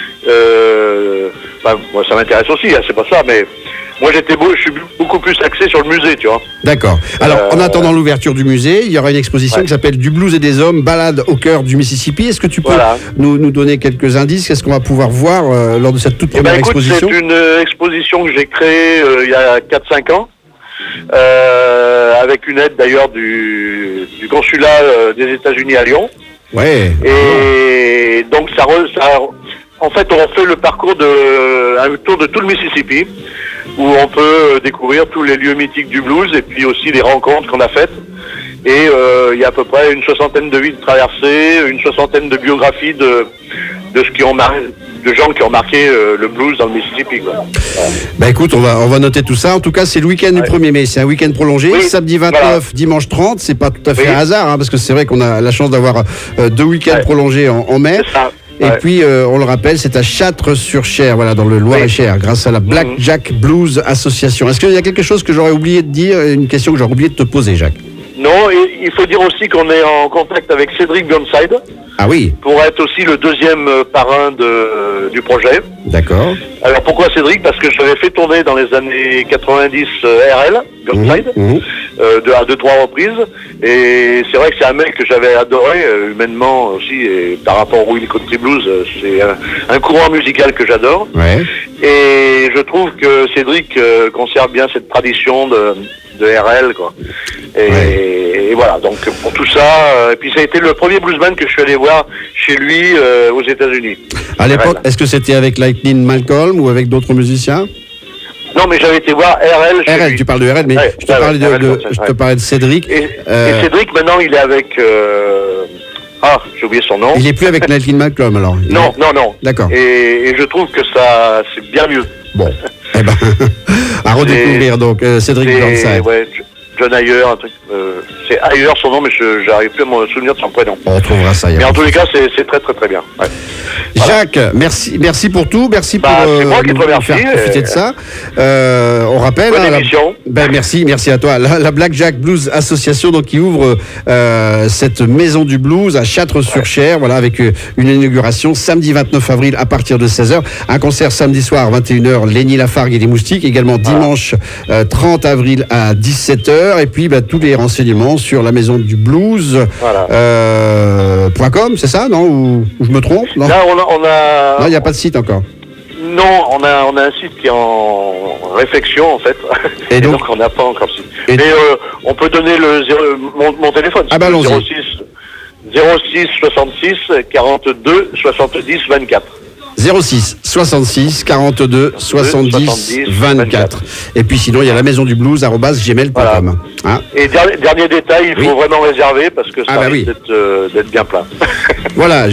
[SPEAKER 5] Moi, ça m'intéresse aussi, c'est pas ça, mais moi je suis beaucoup plus axé sur le musée, tu vois.
[SPEAKER 2] D'accord. Alors, en attendant l'ouverture du musée, il y aura une exposition qui s'appelle Du blues et des hommes, balade au cœur du Mississippi. Est-ce que tu peux nous donner quelques indices? Qu'est-ce qu'on va pouvoir voir lors de cette toute première exposition?
[SPEAKER 5] C'est une exposition que j'ai créée il y a 4-5 ans. Avec une aide d'ailleurs du consulat des États-Unis à Lyon.
[SPEAKER 2] Ouais.
[SPEAKER 5] Et donc en fait, on fait le parcours un tour de tout le Mississippi, où on peut découvrir tous les lieux mythiques du blues et puis aussi les rencontres qu'on a faites. Et il y a à peu près une 60aine de villes traversées, une 60aine de biographies de gens qui ont marqué le blues dans le Mississippi, quoi.
[SPEAKER 2] Bah écoute, on va noter tout ça. En tout cas, c'est le week-end du 1er mai, c'est un week-end prolongé. Samedi 29, dimanche 30, c'est pas tout à fait un hasard, parce que c'est vrai qu'on a la chance d'avoir 2 week-ends prolongés en mai.
[SPEAKER 5] C'est ça.
[SPEAKER 2] Et puis, on le rappelle, c'est à Châtres-sur-Cher, voilà, dans le Loir-et-Cher, grâce à la Black Jack Blues Association. Est-ce qu'il y a quelque chose que j'aurais oublié de dire, une question que j'aurais oublié de te poser, Jacques?
[SPEAKER 5] Non, il faut dire aussi qu'on est en contact avec Cédric Burnside.
[SPEAKER 2] Ah oui.
[SPEAKER 5] Pour être aussi le deuxième parrain du projet.
[SPEAKER 2] D'accord.
[SPEAKER 5] Alors pourquoi Cédric? Parce que je l'avais fait tourner dans les années 90 RL, Burnside, à 2-3 reprises. Et c'est vrai que c'est un mec que j'avais adoré, humainement aussi, et par rapport au Will Country Blues, c'est un courant musical que j'adore.
[SPEAKER 2] Ouais.
[SPEAKER 5] Et je trouve que Cédric conserve bien cette tradition de RL, quoi. Et voilà, donc pour tout ça, et puis ça a été le premier bluesman que je suis allé voir chez lui aux États-Unis.
[SPEAKER 2] À l'époque, est-ce que c'était avec Lightning Malcolm ou avec d'autres musiciens?
[SPEAKER 5] Non, mais j'avais été voir RL chez lui.
[SPEAKER 2] Tu parles de RL, mais je te parlais de Cédric.
[SPEAKER 5] Et Cédric, maintenant, il est avec... j'ai oublié son nom.
[SPEAKER 2] Il n'est plus avec Lightning Malcolm, alors?
[SPEAKER 5] Non.
[SPEAKER 2] D'accord.
[SPEAKER 5] Et je trouve que ça, c'est bien mieux.
[SPEAKER 2] Bon. Eh ben, À redécouvrir, donc, Cédric Burnside.
[SPEAKER 5] Ouais, John Ayer, un truc. C'est Ayer son nom, mais je n'arrive plus à me souvenir de son prénom.
[SPEAKER 2] On retrouvera ça.
[SPEAKER 5] Mais en tous les cas, c'est très très très bien. Ouais.
[SPEAKER 2] Voilà. Jacques, merci pour tout, merci pour
[SPEAKER 5] c'est moi qui te
[SPEAKER 2] nous
[SPEAKER 5] remercie,
[SPEAKER 2] faire profiter de ça. On rappelle.
[SPEAKER 5] Bonne émission.
[SPEAKER 2] Merci à toi. La Blackjack Blues Association, donc qui ouvre cette maison du blues à Châtres-sur-Cher, voilà, avec une inauguration samedi 29 avril à partir de 16h, un concert samedi soir 21h, Lénie Lafargue et les Moustiques, également dimanche 30 avril à 17h, et puis tous les renseignements sur la maison du blues .com, c'est ça, non, ou je me trompe, non?
[SPEAKER 5] Là,
[SPEAKER 2] Non, il n'y a pas de site encore.
[SPEAKER 5] Non, on a un site qui est en réflexion en fait. Et donc on n'a pas encore de site. Mais on peut donner mon téléphone.
[SPEAKER 2] Ah bah allons-y.
[SPEAKER 5] 06 66 42 70 24.
[SPEAKER 2] 06 66 42 70 24. Et puis sinon, il y a la maison du blues @gmail.com.
[SPEAKER 5] Voilà.
[SPEAKER 2] Hein?
[SPEAKER 5] Et dernier détail, il faut vraiment réserver parce que ça risque d'être bien plein.
[SPEAKER 2] Voilà,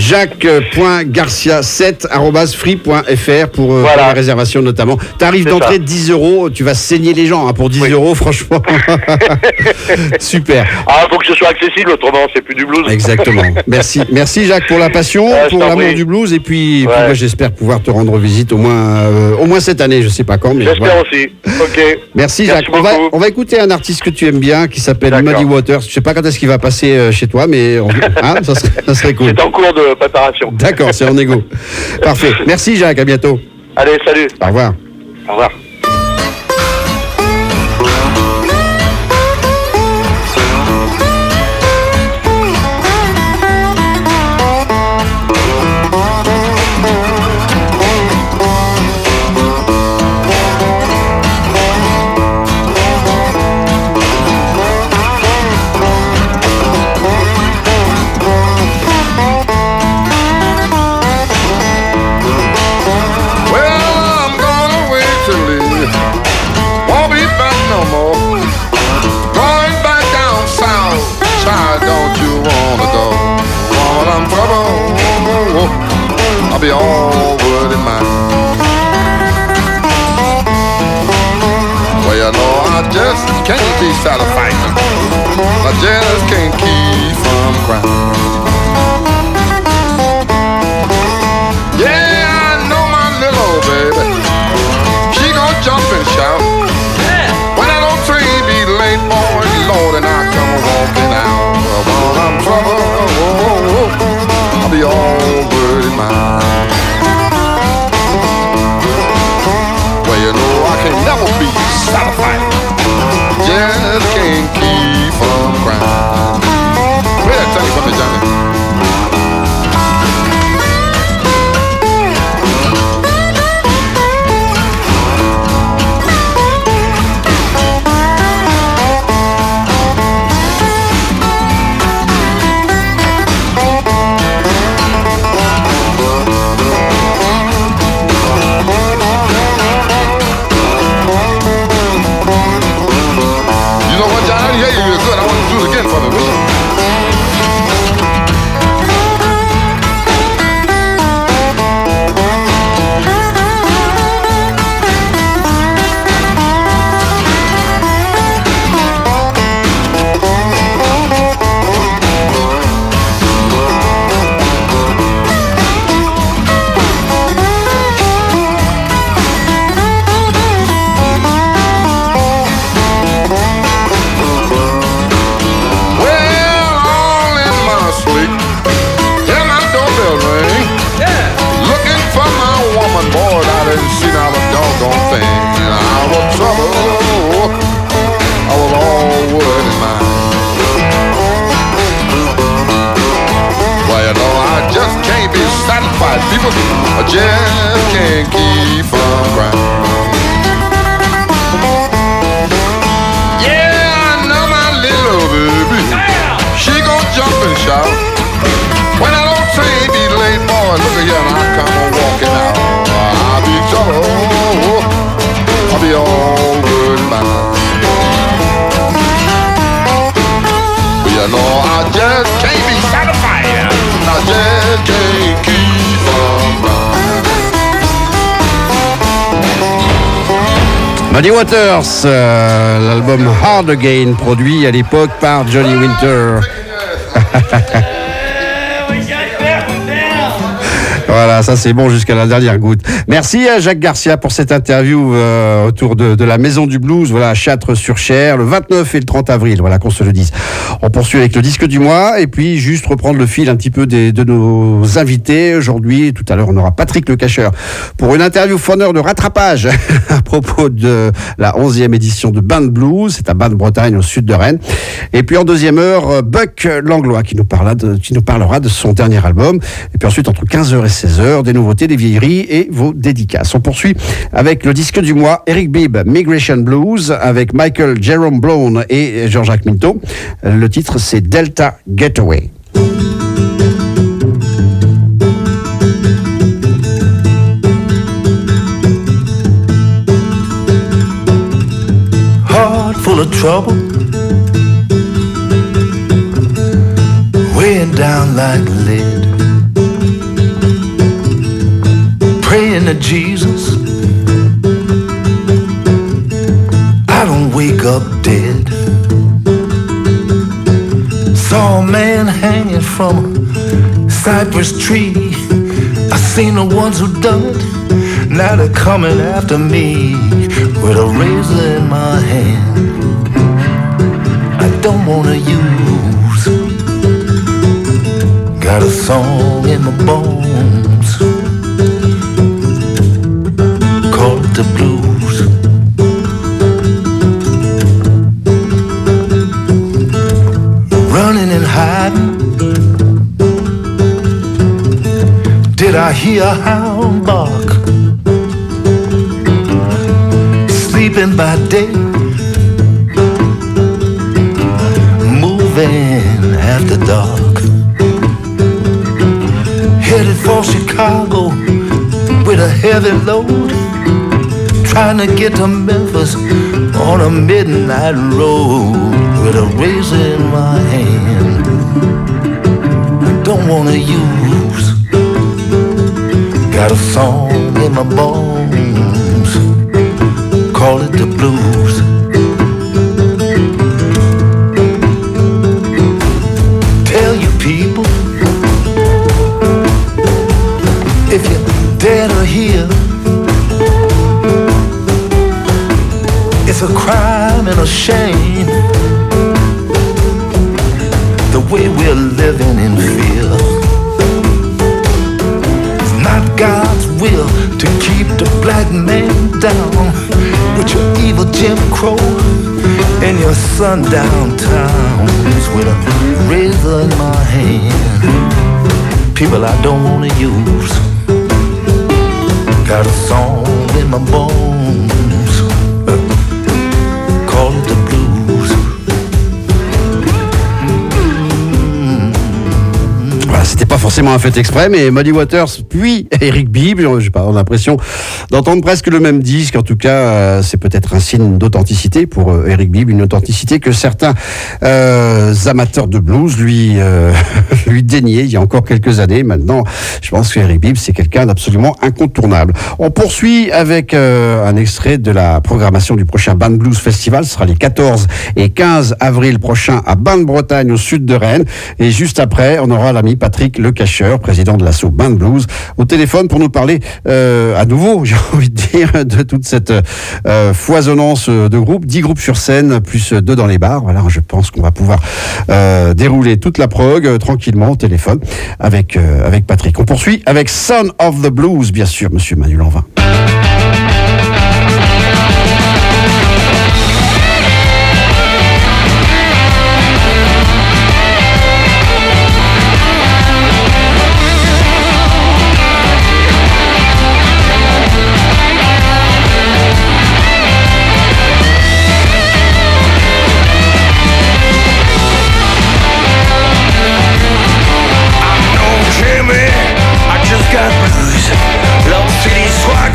[SPEAKER 2] jacques.garcia7@free.fr pour la réservation notamment. Tarif d'entrée de 10 €, tu vas saigner les gens pour 10 €, franchement. Super.
[SPEAKER 5] Ah, faut que ce soit accessible, autrement c'est plus du blues.
[SPEAKER 2] Exactement. Merci Jacques pour la passion, pour l'amour du blues, et puis moi j'espère pouvoir te rendre visite au moins cette année, je sais pas quand, mais
[SPEAKER 5] j'espère aussi. Ok.
[SPEAKER 2] Merci Jacques. On va écouter un artiste que tu aimes bien qui s'appelle Muddy Waters. Je sais pas quand est-ce qu'il va passer chez toi, mais ça serait cool.
[SPEAKER 5] C'est en cours de préparation.
[SPEAKER 2] D'accord, c'est en égo. Parfait. Merci Jacques, à bientôt.
[SPEAKER 5] Allez, salut.
[SPEAKER 2] Au revoir.
[SPEAKER 5] Au revoir.
[SPEAKER 6] Be all wood in mine. Well, you know, I just can't be satisfied. I just can't keep from crying. Yeah, I know my little old baby. She gon' jump and shout. When that old train be late, boy, Lord, and I come walking out. While I'm troubled, I'll be all wood in mine. Never be satisfied. Just can't keep from crying. Play that thing for me, Johnny. People, I just can't keep from crying. Yeah, I know my little baby. She gon' jump and shout. When that old train be late, boy, look at here and I come on walking out. I'll be trouble. I'll be all good mine. But you know I just can't be satisfied. I just can't keep.
[SPEAKER 2] Muddy Waters, l'album Hard Again, produit à l'époque par Johnny Winter. Voilà, ça c'est bon jusqu'à la dernière goutte. Merci à Jacques Garcia pour cette interview autour de la Maison du Blues, voilà, à Châtres-sur-Cher, le 29 et le 30 avril, voilà, qu'on se le dise. On poursuit avec le disque du mois et puis juste reprendre le fil un petit peu de nos invités. Aujourd'hui, tout à l'heure, on aura Patrick Le Cacheur pour une interview phoneur de rattrapage à propos de la 11e édition de Band Blues. C'est à Baden-Bretagne, au sud de Rennes. Et puis en deuxième heure, Buck Langlois qui nous parlera de son dernier album. Et puis ensuite, entre 15h et 16h, des nouveautés, des vieilleries et vos dédicaces. On poursuit avec le disque du mois, Eric Bibb, Migration Blues, avec Michael Jerome Brown et Jean-Jacques Minto. Le titre, c'est Delta Getaway.
[SPEAKER 7] Heart full of trouble, weighing down like lead, praying to Jesus I don't wake up dead. Saw a man hanging from a cypress tree. I seen the ones who done it, now they're coming after me with a razor in my hand. I don't wanna use, got a song in my bones, call it the blues. Running and hiding, did I hear a hound bark? Sleeping by day, moving after dark. Headed for Chicago with a heavy load, trying to get to Memphis on a midnight road with a razor in my hand. I don't wanna use, got a song in my bones, call it the blues. Tell you people, if you're dead or here, it's a crime and a shame, the way we're living in fear. It's not God's will to keep the black man down with your evil Jim Crow and your sundown towns with a razor in my hand. People I don't wanna use, got a song in my bones, call it the blues.
[SPEAKER 2] C'était pas forcément un fait exprès, mais Muddy Waters puis Eric Bibb, j'ai pas l'impression d'entendre presque le même disque. En tout cas, c'est peut-être un signe d'authenticité pour Eric Bibb, une authenticité que certains amateurs de blues lui déniaient il y a encore quelques années. Maintenant, je pense que Eric Bibb, c'est quelqu'un d'absolument incontournable. On poursuit avec un extrait de la programmation du prochain Band Blues Festival. Ce sera les 14 et 15 avril prochains à Baden-Bretagne, au sud de Rennes. Et juste après, on aura l'ami Patrick Le Cacheur, président de l'asso Band Blues, au téléphone pour nous parler à nouveau, j'ai envie de dire, de toute cette foisonnance de groupes, 10 groupes sur scène, plus 2 dans les bars. Voilà, je pense qu'on va pouvoir dérouler toute la prog tranquillement au téléphone avec Patrick. On poursuit avec Son of the Blues, bien sûr, monsieur Manu Lanvin.
[SPEAKER 8] Got blues, Love City swag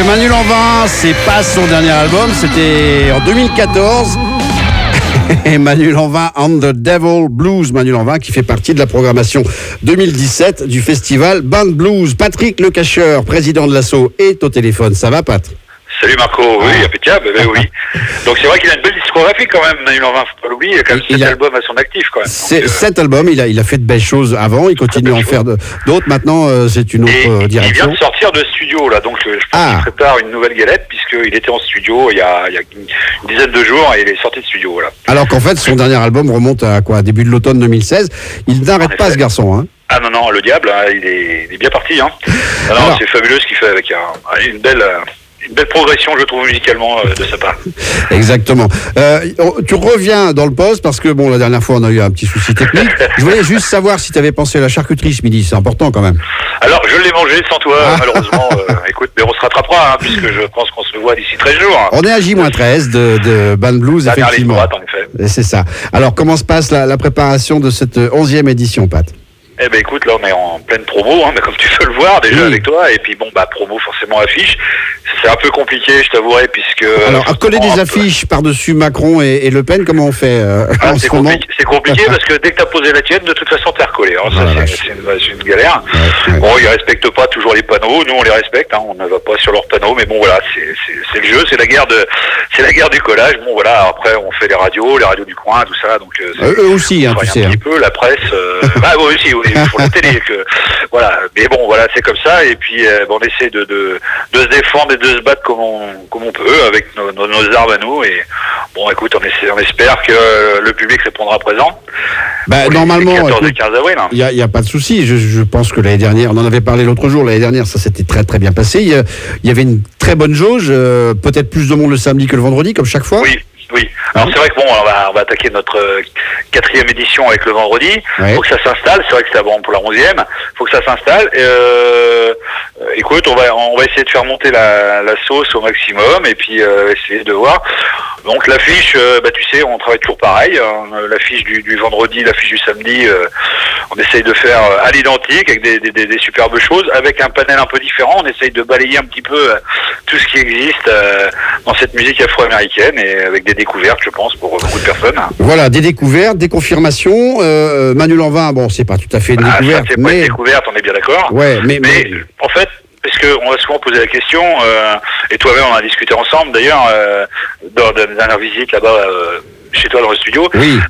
[SPEAKER 2] Manu Lanvin, c'est pas son dernier album, c'était en 2014. Et Manu Lanvin and the Devil Blues, Manu Lanvin qui fait partie de la programmation 2017 du festival Band Blues. Patrick Lecacheur, président de l'asso, est au téléphone. Ça va, Pat?
[SPEAKER 8] Salut Marco, oui, impeccable, oui. Donc c'est vrai qu'il a une belle discographie quand même, Manu Lanvin, faut pas l'oublier, il a quand même 7 albums à son actif quand même.
[SPEAKER 2] C'est 7 albums, il a fait de belles choses avant, il continue à en faire d'autres, maintenant c'est une autre direction.
[SPEAKER 8] Il vient de sortir de studio là, donc je pense qu'il prépare une nouvelle galette puisqu'il était en studio il y a une dizaine de jours et il est sorti de studio, voilà.
[SPEAKER 2] Alors qu'en fait son dernier album remonte à quoi, début de l'automne 2016, il n'arrête pas ce garçon, hein.
[SPEAKER 8] Ah non, le diable, hein, il est bien parti, hein. Alors, c'est fabuleux ce qu'il fait avec une belle progression, je trouve, musicalement, de sa part.
[SPEAKER 2] Exactement. Tu reviens dans le poste parce que, bon, la dernière fois, on a eu un petit souci technique. Je voulais juste savoir si tu avais pensé à la charcuterie ce midi. C'est important quand même.
[SPEAKER 8] Alors, je l'ai mangé sans toi, malheureusement. Écoute, mais on se rattrapera, hein, puisque je pense qu'on se voit d'ici 13 jours.
[SPEAKER 2] On est à J-13 de Band Blues, effectivement.
[SPEAKER 8] Droite, en effet.
[SPEAKER 2] Et c'est ça. Alors, comment se passe la préparation de cette 11e édition, Pat?
[SPEAKER 8] Eh ben écoute, là on est en pleine promo, hein, mais comme tu peux le voir déjà avec toi, et puis bon promo forcément affiche. C'est un peu compliqué, je t'avouerai, puisque. Alors
[SPEAKER 2] à coller des affiches par-dessus Macron et Le Pen, comment on fait
[SPEAKER 8] c'est compliqué parce que dès que t'as posé la tienne, de toute façon t'es recollé. Alors ça c'est une galère. Ouais. Bon, ils respectent pas toujours les panneaux, nous on les respecte, hein, on ne va pas sur leurs panneaux, mais bon voilà, c'est le jeu, c'est la guerre du collage. Bon voilà, après on fait les radios du coin, tout ça, donc.
[SPEAKER 2] Eux aussi, hein, tu sais.
[SPEAKER 8] Un petit peu la presse. Eux aussi. Oui, pour la télé, voilà. Mais bon, voilà, c'est comme ça. Et puis, on essaie de se défendre et de se battre comme on peut avec nos armes à nous. Et bon, écoute, on espère que le public répondra présent.
[SPEAKER 2] Normalement,
[SPEAKER 8] le 14 et 15 avril.
[SPEAKER 2] Il y a pas de souci. Je pense que l'année dernière, on en avait parlé l'autre jour. L'année dernière, ça s'était très très bien passé. Il y avait une très bonne jauge. Peut-être plus de monde le samedi que le vendredi, comme chaque fois.
[SPEAKER 8] Oui. Alors c'est vrai que bon, on va attaquer notre 4e édition avec le vendredi. Faut que ça s'installe. C'est vrai que c'était bon pour la 11e. Faut que ça s'installe. Écoute, on va essayer de faire monter la sauce au maximum et puis essayer de voir. Donc l'affiche, tu sais, on travaille toujours pareil. L'affiche du vendredi, l'affiche du samedi, on essaye de faire à l'identique avec des superbes choses, avec un panel un peu différent. On essaye de balayer un petit peu tout ce qui existe dans cette musique afro-américaine et avec des découvertes, je pense, pour beaucoup de personnes.
[SPEAKER 2] Voilà, des découvertes, des confirmations. Manu Lanvin, bon, c'est pas tout à fait une découverte,
[SPEAKER 8] c'est pas une découverte, on est bien d'accord.
[SPEAKER 2] Ouais, mais
[SPEAKER 8] en fait, parce qu'on va souvent poser la question, et toi-même on a discuté ensemble d'ailleurs, dans la dernière visite là-bas chez toi dans le studio,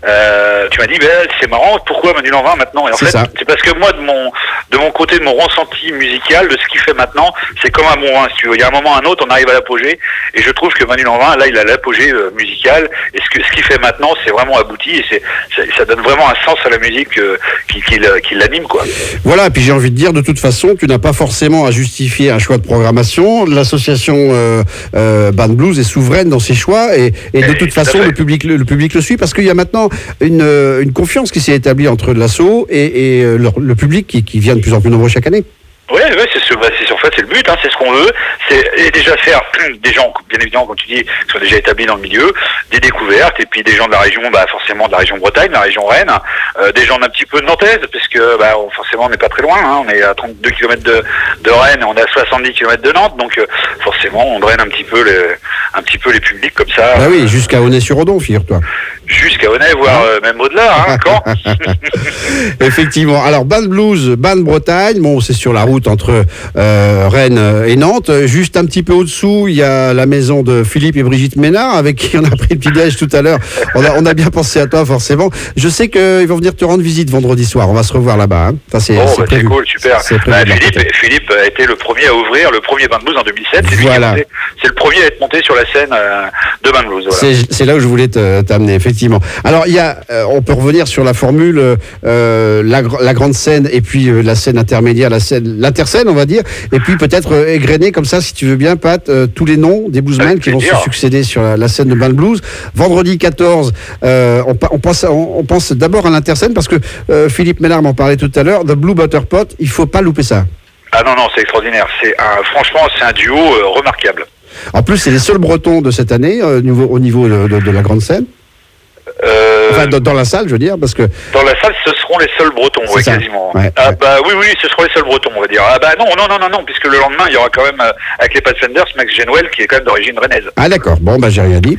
[SPEAKER 8] tu m'as dit c'est marrant, pourquoi Manu Lanvin maintenant? Et en fait, c'est parce que moi de mon côté, de mon ressenti musical, de ce qu'il fait maintenant, c'est comme un moment, si tu veux. Il y a un moment, un autre, on arrive à l'apogée, et je trouve que Manu Lanvin, là, il a l'apogée musicale, et ce qu'il fait maintenant, c'est vraiment abouti, et ça donne vraiment un sens à la musique qui l'anime, quoi.
[SPEAKER 2] Voilà, et puis j'ai envie de dire, de toute façon, tu n'as pas forcément à justifier un choix de programmation. L'association Band Blues est souveraine dans ses choix, et de toute façon, le public le suit, parce qu'il y a maintenant une confiance qui s'est établie entre l'asso et le public qui vient de plus en plus nombreux chaque année.
[SPEAKER 8] Oui, c'est le but, hein, c'est ce qu'on veut, c'est déjà faire des gens, bien évidemment, comme tu dis, qui sont déjà établis dans le milieu, des découvertes, et puis des gens de la région, forcément de la région Bretagne, de la région Rennes, des gens d'un petit peu de Nantaise, parce que forcément on n'est pas très loin, hein, on est à 32 km de Rennes, et on est à 70 km de Nantes, donc forcément on draine un petit peu les publics comme ça.
[SPEAKER 2] Ah oui, jusqu'à Aunay-sur-Odon, figure-toi.
[SPEAKER 8] Jusqu'à Aunay, voire même au-delà, hein, quand.
[SPEAKER 2] Effectivement. Alors, Band Blues, Band Bretagne, bon, c'est sur la route entre Rennes et Nantes. Juste un petit peu au-dessous, il y a la maison de Philippe et Brigitte Ménard, avec qui on a pris le petit-déj tout à l'heure. On a bien pensé à toi, forcément. Je sais qu'ils vont venir te rendre visite vendredi soir. On va se revoir là-bas. Hein. Ça, c'est
[SPEAKER 8] cool, super. Philippe a été le premier à ouvrir le premier Band Blues en 2007. C'est le premier à être monté sur la scène de Band Blues. Voilà.
[SPEAKER 2] C'est là où je voulais t'amener, effectivement. Alors, on peut revenir sur la formule, la grande scène et puis la scène intermédiaire, l'interscène, on va dire, et puis peut-être égrener comme ça, si tu veux bien, Pat, tous les noms des bluesmen qui vont se succéder sur la scène de Band Blues. Vendredi 14, on pense d'abord à l'interscène parce que Philippe Ménard m'en parlait tout à l'heure, The Blue Butter Pot, il faut pas louper ça.
[SPEAKER 8] Ah non, c'est extraordinaire. Franchement, c'est un duo remarquable.
[SPEAKER 2] En plus, c'est les seuls Bretons de cette année au niveau de la grande scène. Enfin, dans la salle, je veux dire, parce que...
[SPEAKER 8] Dans la salle, ce seront les seuls Bretons, oui, quasiment.
[SPEAKER 2] Ouais,
[SPEAKER 8] Bah oui, ce seront les seuls Bretons, on va dire. Ah bah non, puisque le lendemain, il y aura quand même, avec les Pathfinders, Max Genwell, qui est quand même d'origine rennaise.
[SPEAKER 2] Ah d'accord, bon, bah j'ai rien dit.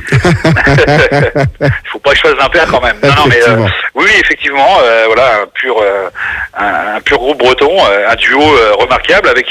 [SPEAKER 8] Il faut pas que je fasse d'impair quand même. Non, mais oui, effectivement, voilà, un pur groupe breton, un duo remarquable avec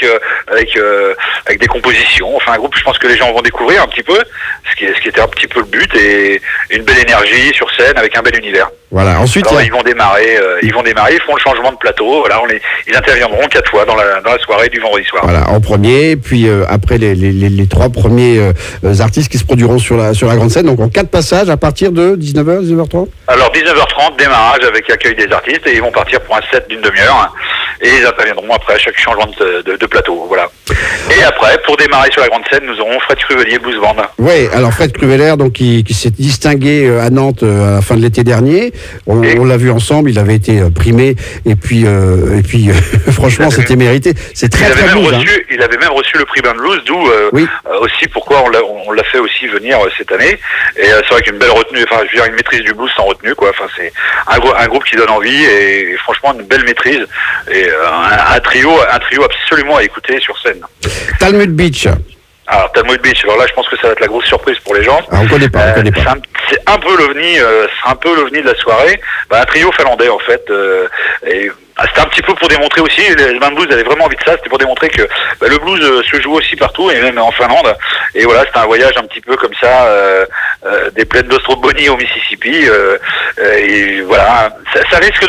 [SPEAKER 8] des compositions. Enfin, un groupe, je pense que les gens vont découvrir un petit peu, ce qui était un petit peu le but, et une belle énergie sur scène avec un bel univers.
[SPEAKER 2] Voilà. Ensuite,
[SPEAKER 8] alors, ils vont démarrer, ils font le changement de plateau. Voilà, ils interviendront 4 fois dans la soirée du vendredi soir.
[SPEAKER 2] Voilà, en premier, puis après les 3 premiers artistes qui se produiront sur la grande scène, donc en 4 passages à partir de 19h, 19h30.
[SPEAKER 8] Alors 19h30, démarrage avec accueil des artistes, et ils vont partir pour un set d'une demi-heure, et ils interviendront après à chaque changement de plateau. Voilà. Et après, pour démarrer sur la grande scène, nous aurons Fred Cruvelier Blues Band.
[SPEAKER 2] Oui, alors Fred Cruveler, donc qui s'est distingué à Nantes à la fin de l'été dernier. On l'a vu ensemble, il avait été primé, et puis franchement, c'était mérité. C'est très très blues.
[SPEAKER 8] Il avait même reçu le prix Band Blues, d'où aussi pourquoi on l'a fait aussi venir cette année. Et c'est vrai qu'une belle retenue, enfin je veux dire une maîtrise du blues sans retenue, quoi. Enfin c'est un groupe qui donne envie, et franchement une belle maîtrise, et un trio absolument à écouter sur scène.
[SPEAKER 2] Talmud Beach.
[SPEAKER 8] Alors Talmud Beach, alors là je pense que ça va être la grosse surprise pour les gens.
[SPEAKER 2] On connaît pas.
[SPEAKER 8] C'est un peu l'ovni, de la soirée. Un trio finlandais en fait. Et c'était un petit peu pour démontrer aussi, les Band Blues avaient vraiment envie de ça, c'était pour démontrer que le blues se joue aussi partout, et même en Finlande. Et voilà, c'était un voyage un petit peu comme ça, des plaines d'Ostroboni au Mississippi. Et voilà, ça risque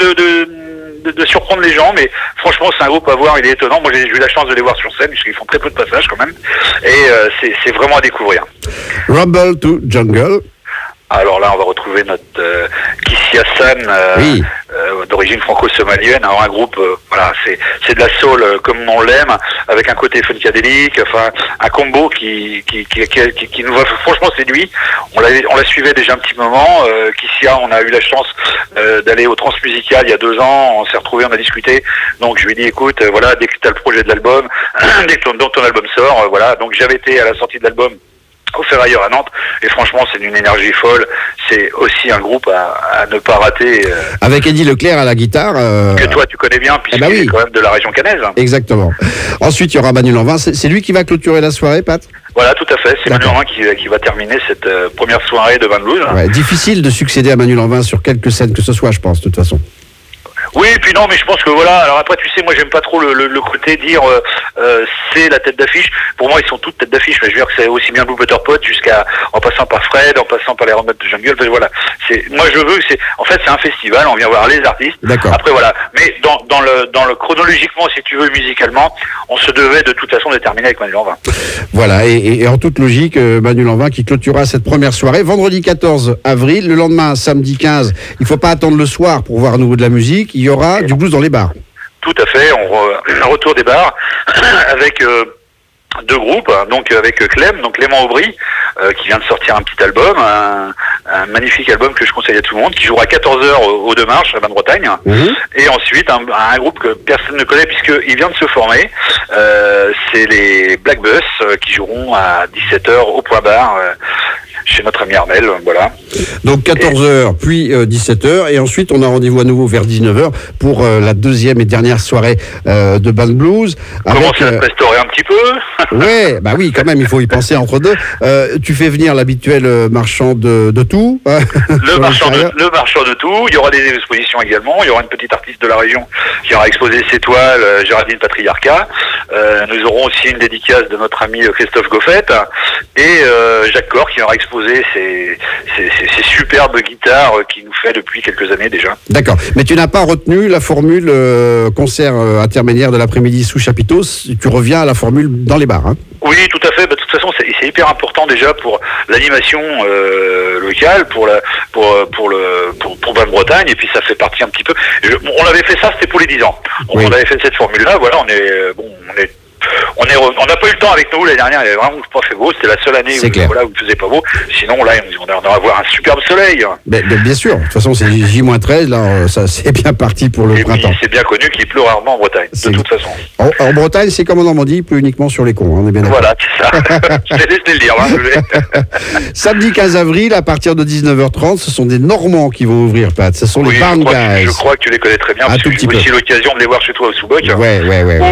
[SPEAKER 8] de surprendre les gens, mais franchement c'est un groupe à voir, il est étonnant. Moi j'ai eu la chance de les voir sur scène, puisqu'ils font très peu de passages quand même, et c'est vraiment à découvrir.
[SPEAKER 2] Rumble to Jungle.
[SPEAKER 8] Alors là on va retrouver notre Kissi Hassan, d'origine franco-somalienne. Alors un groupe, voilà, c'est de la soul comme on l'aime, avec un côté funkadélique, enfin un combo qui nous va franchement séduit. On la suivait déjà un petit moment. Kissia, on a eu la chance d'aller au Transmusical il y a 2 ans. On s'est retrouvés, on a discuté. Donc je lui ai dit, écoute, voilà, dès que tu as le projet de l'album, dès que ton album sort, voilà. Donc j'avais été à la sortie de l'album au Ferrailleur à Nantes, et franchement c'est d'une énergie folle. C'est aussi un groupe à ne pas rater.
[SPEAKER 2] Avec Eddie Leclerc à la guitare.
[SPEAKER 8] Que toi tu connais bien, puisqu'il est quand même de la région caennaise.
[SPEAKER 2] Exactement. Ensuite il y aura Manu Lanvin, c'est lui qui va clôturer la soirée, Pat?
[SPEAKER 8] Voilà, tout à fait, c'est Manu Lanvin qui va terminer cette première soirée de Band Blues.
[SPEAKER 2] Ouais, difficile de succéder à Manu Lanvin sur quelques scènes que ce soit, je pense, de toute façon.
[SPEAKER 8] Oui, puis non, mais je pense que voilà. Alors après, tu sais, moi, j'aime pas trop le côté dire c'est la tête d'affiche. Pour moi, ils sont toutes têtes d'affiche. Mais je veux dire que c'est aussi bien Blue Butterpot en passant par Fred, en passant par les Rumble to Jungle. Voilà. Moi, je veux que en fait, c'est un festival. On vient voir les artistes.
[SPEAKER 2] D'accord.
[SPEAKER 8] Après, voilà. Mais dans le chronologiquement, si tu veux, musicalement, on se devait de toute façon de terminer avec Manu Lanvin.
[SPEAKER 2] Voilà. Et en toute logique, Manu Lanvin qui clôturera cette première soirée vendredi 14 avril. Le lendemain, samedi 15. Il faut pas attendre le soir pour voir à nouveau de la musique. Il y aura du blues dans les bars.
[SPEAKER 8] Tout à fait, un retour des bars avec 2 groupes, donc avec Clément Aubry, qui vient de sortir un petit album, un magnifique album que je conseille à tout le monde, qui jouera à 14h au 2 Marche, à Basse-Bretagne. Et ensuite un groupe que personne ne connaît puisqu'il vient de se former, c'est les Black Bus, qui joueront à 17h au Point Bar, chez notre ami Armel, voilà. Donc
[SPEAKER 2] 14h, puis 17h, et ensuite on a rendez-vous à nouveau vers 19h pour la deuxième et dernière soirée de Band Blues.
[SPEAKER 8] Commencer à se restaurer un petit peu.
[SPEAKER 2] Ouais, bah oui, quand même, il faut y penser entre deux. Tu fais venir l'habituel marchand de tout.
[SPEAKER 8] Le marchand de tout. Il y aura des expositions également. Il y aura une petite artiste de la région qui aura exposé ses toiles, Géraldine Patriarcat. Nous aurons aussi une dédicace de notre ami Christophe Goffet et Jacques Cor qui aura exposé ces superbes guitares qu'il nous fait depuis quelques années déjà. D'accord.
[SPEAKER 2] Mais tu n'as pas retenu la formule concert intermédiaire de l'après-midi sous chapiteau. Tu reviens à la formule dans les bars, hein?
[SPEAKER 8] Oui, tout à fait. De toute façon, c'est hyper important déjà pour l'animation locale, pour Basse-Bretagne, et puis ça fait partie un petit peu. On avait fait ça, c'était pour les 10 ans. Donc, on avait fait cette formule-là. Voilà, on est on n'a pas eu le temps avec nous l'année dernière, il avait vraiment pas fait beau, c'était la seule année où voilà, où il faisait pas beau. Sinon là on va avoir un superbe soleil.
[SPEAKER 2] Bien sûr, de toute façon c'est J-13, là ça c'est bien parti pour le printemps.
[SPEAKER 8] Puis, c'est bien connu qu'il pleut rarement en Bretagne, de toute façon.
[SPEAKER 2] En Bretagne, c'est comme en Normandie, il pleut uniquement sur les cons, on est bien d'accord.
[SPEAKER 8] Voilà, c'est ça. Je t'ai laissé le dire.
[SPEAKER 2] Samedi 15 avril, à partir de 19h30, ce sont des Normands qui vont ouvrir, Pat. Ce sont les Barn Guys.
[SPEAKER 8] Je crois que tu les connais très bien, parce que j'ai aussi l'occasion de les voir chez toi au Sous-Boc.
[SPEAKER 2] Ouais.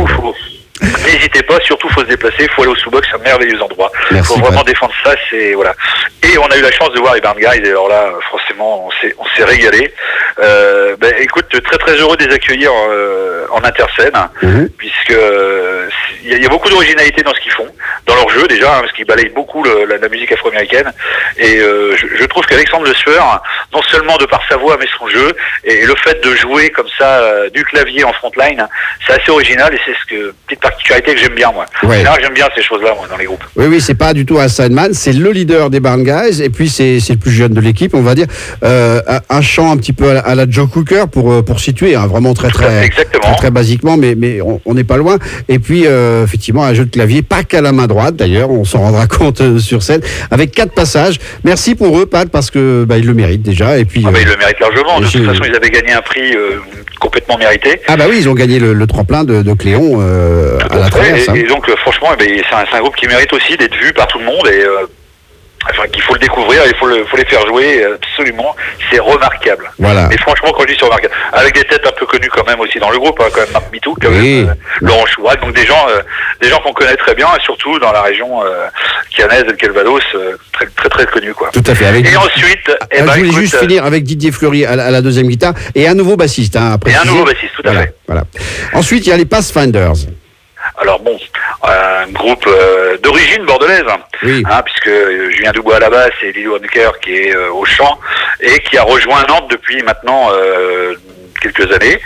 [SPEAKER 8] N'hésitez pas, surtout faut se déplacer, il faut aller au Sous-Boc, c'est un merveilleux endroit. Il faut vraiment défendre ça, c'est voilà. Et on a eu la chance de voir les Barn Guys, et alors là, forcément, on s'est régalé. Écoute, très très heureux de les accueillir en interscène, puisque il y a beaucoup d'originalité dans ce qu'ils font, dans leur jeu déjà, parce qu'ils balayent beaucoup la musique afro-américaine. Et je trouve qu'Alexandre Le Sueur, non seulement de par sa voix, mais son jeu, et le fait de jouer comme ça du clavier en frontline, c'est assez original, et c'est petite particularité que j'aime bien, moi.
[SPEAKER 2] Ouais.
[SPEAKER 8] Là, j'aime bien ces choses-là, moi, dans les groupes.
[SPEAKER 2] Oui, c'est pas du tout un sideman, c'est le leader des Barn Guys, et puis c'est le plus jeune de l'équipe, on va dire. Un chant un petit peu à la Joe Cooker pour situer, hein, vraiment très basiquement, mais on n'est pas loin. Et puis effectivement un jeu de clavier, pas qu'à la main droite d'ailleurs, on s'en rendra compte sur scène, avec 4 passages. Merci pour eux, Pat, parce que ils le méritent déjà. Et puis
[SPEAKER 8] ils le méritent largement. De toute façon, ils avaient gagné un prix complètement mérité.
[SPEAKER 2] Ah bah oui, ils ont gagné le tremplin de Cléon à la Traverse.
[SPEAKER 8] Et donc franchement, c'est un groupe qui mérite aussi d'être vu par tout le monde, et qu'il faut le découvrir, il faut les faire jouer, absolument, c'est remarquable.
[SPEAKER 2] Voilà.
[SPEAKER 8] Et franchement, quand je dis c'est remarquable, avec des têtes un peu connues quand même aussi dans le groupe, hein, quand même Marc Mitou, quand même, Laurent Chouac, donc des gens qu'on connaît très bien, et surtout dans la région canaise et le Calvados, très très très connus, quoi.
[SPEAKER 2] Tout à fait.
[SPEAKER 8] Ensuite,
[SPEAKER 2] je voulais juste finir avec Didier Fleury à la deuxième guitare, et un nouveau bassiste, hein, après.
[SPEAKER 8] Et un nouveau bassiste, tout à fait.
[SPEAKER 2] Voilà. Ensuite, il y a les Pathfinders.
[SPEAKER 8] Alors bon, un groupe d'origine bordelaise, puisque Julien Dubois à la basse et Lilo Honnecker qui est au chant, et qui a rejoint Nantes depuis maintenant quelques années,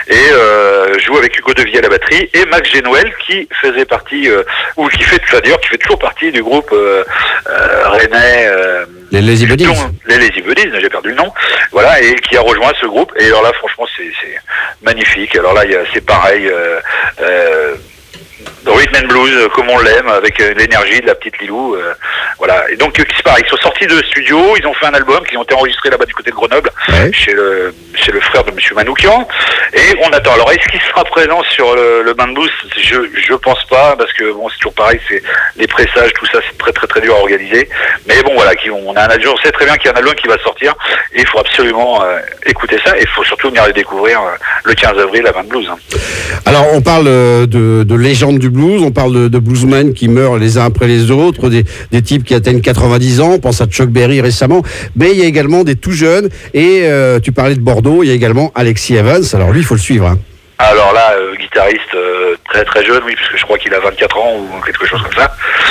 [SPEAKER 8] et joue avec Hugo Devier à la batterie, et Max Genouel qui faisait partie, qui fait toujours partie du groupe rennais.
[SPEAKER 2] Les Lazy Buddies.
[SPEAKER 8] Les Lazy Buddies, j'ai perdu le nom. Voilà, et qui a rejoint ce groupe. Et alors là, franchement, c'est magnifique. Alors là, c'est pareil. Rhythm and Blues comme on l'aime, avec l'énergie de la petite Lilou, voilà. Et donc c'est pareil, ils sont sortis de studio, ils ont fait un album qui ont été enregistrés là-bas du côté de Grenoble, chez le frère de Monsieur Manoukian, et on attend. Alors est-ce qu'il sera présent sur le Band Blues? Je pense pas, parce que bon, c'est toujours pareil, c'est les pressages, tout ça, c'est très très très dur à organiser. Mais bon voilà, on sait très bien qu'il y a un album qui va sortir, et il faut absolument écouter ça, et il faut surtout venir le découvrir le 15 avril à Band Blues.
[SPEAKER 2] Alors on parle de légende du blues, on parle de bluesmen qui meurent les uns après les autres, des types qui atteignent 90 ans, on pense à Chuck Berry récemment, mais il y a également des tout jeunes, et tu parlais de Bordeaux, il y a également Alexis Evans, alors lui il faut le suivre. Hein.
[SPEAKER 8] Alors là, guitariste très très jeune, oui, parce que je crois qu'il a 24 ans ou quelque chose comme ça.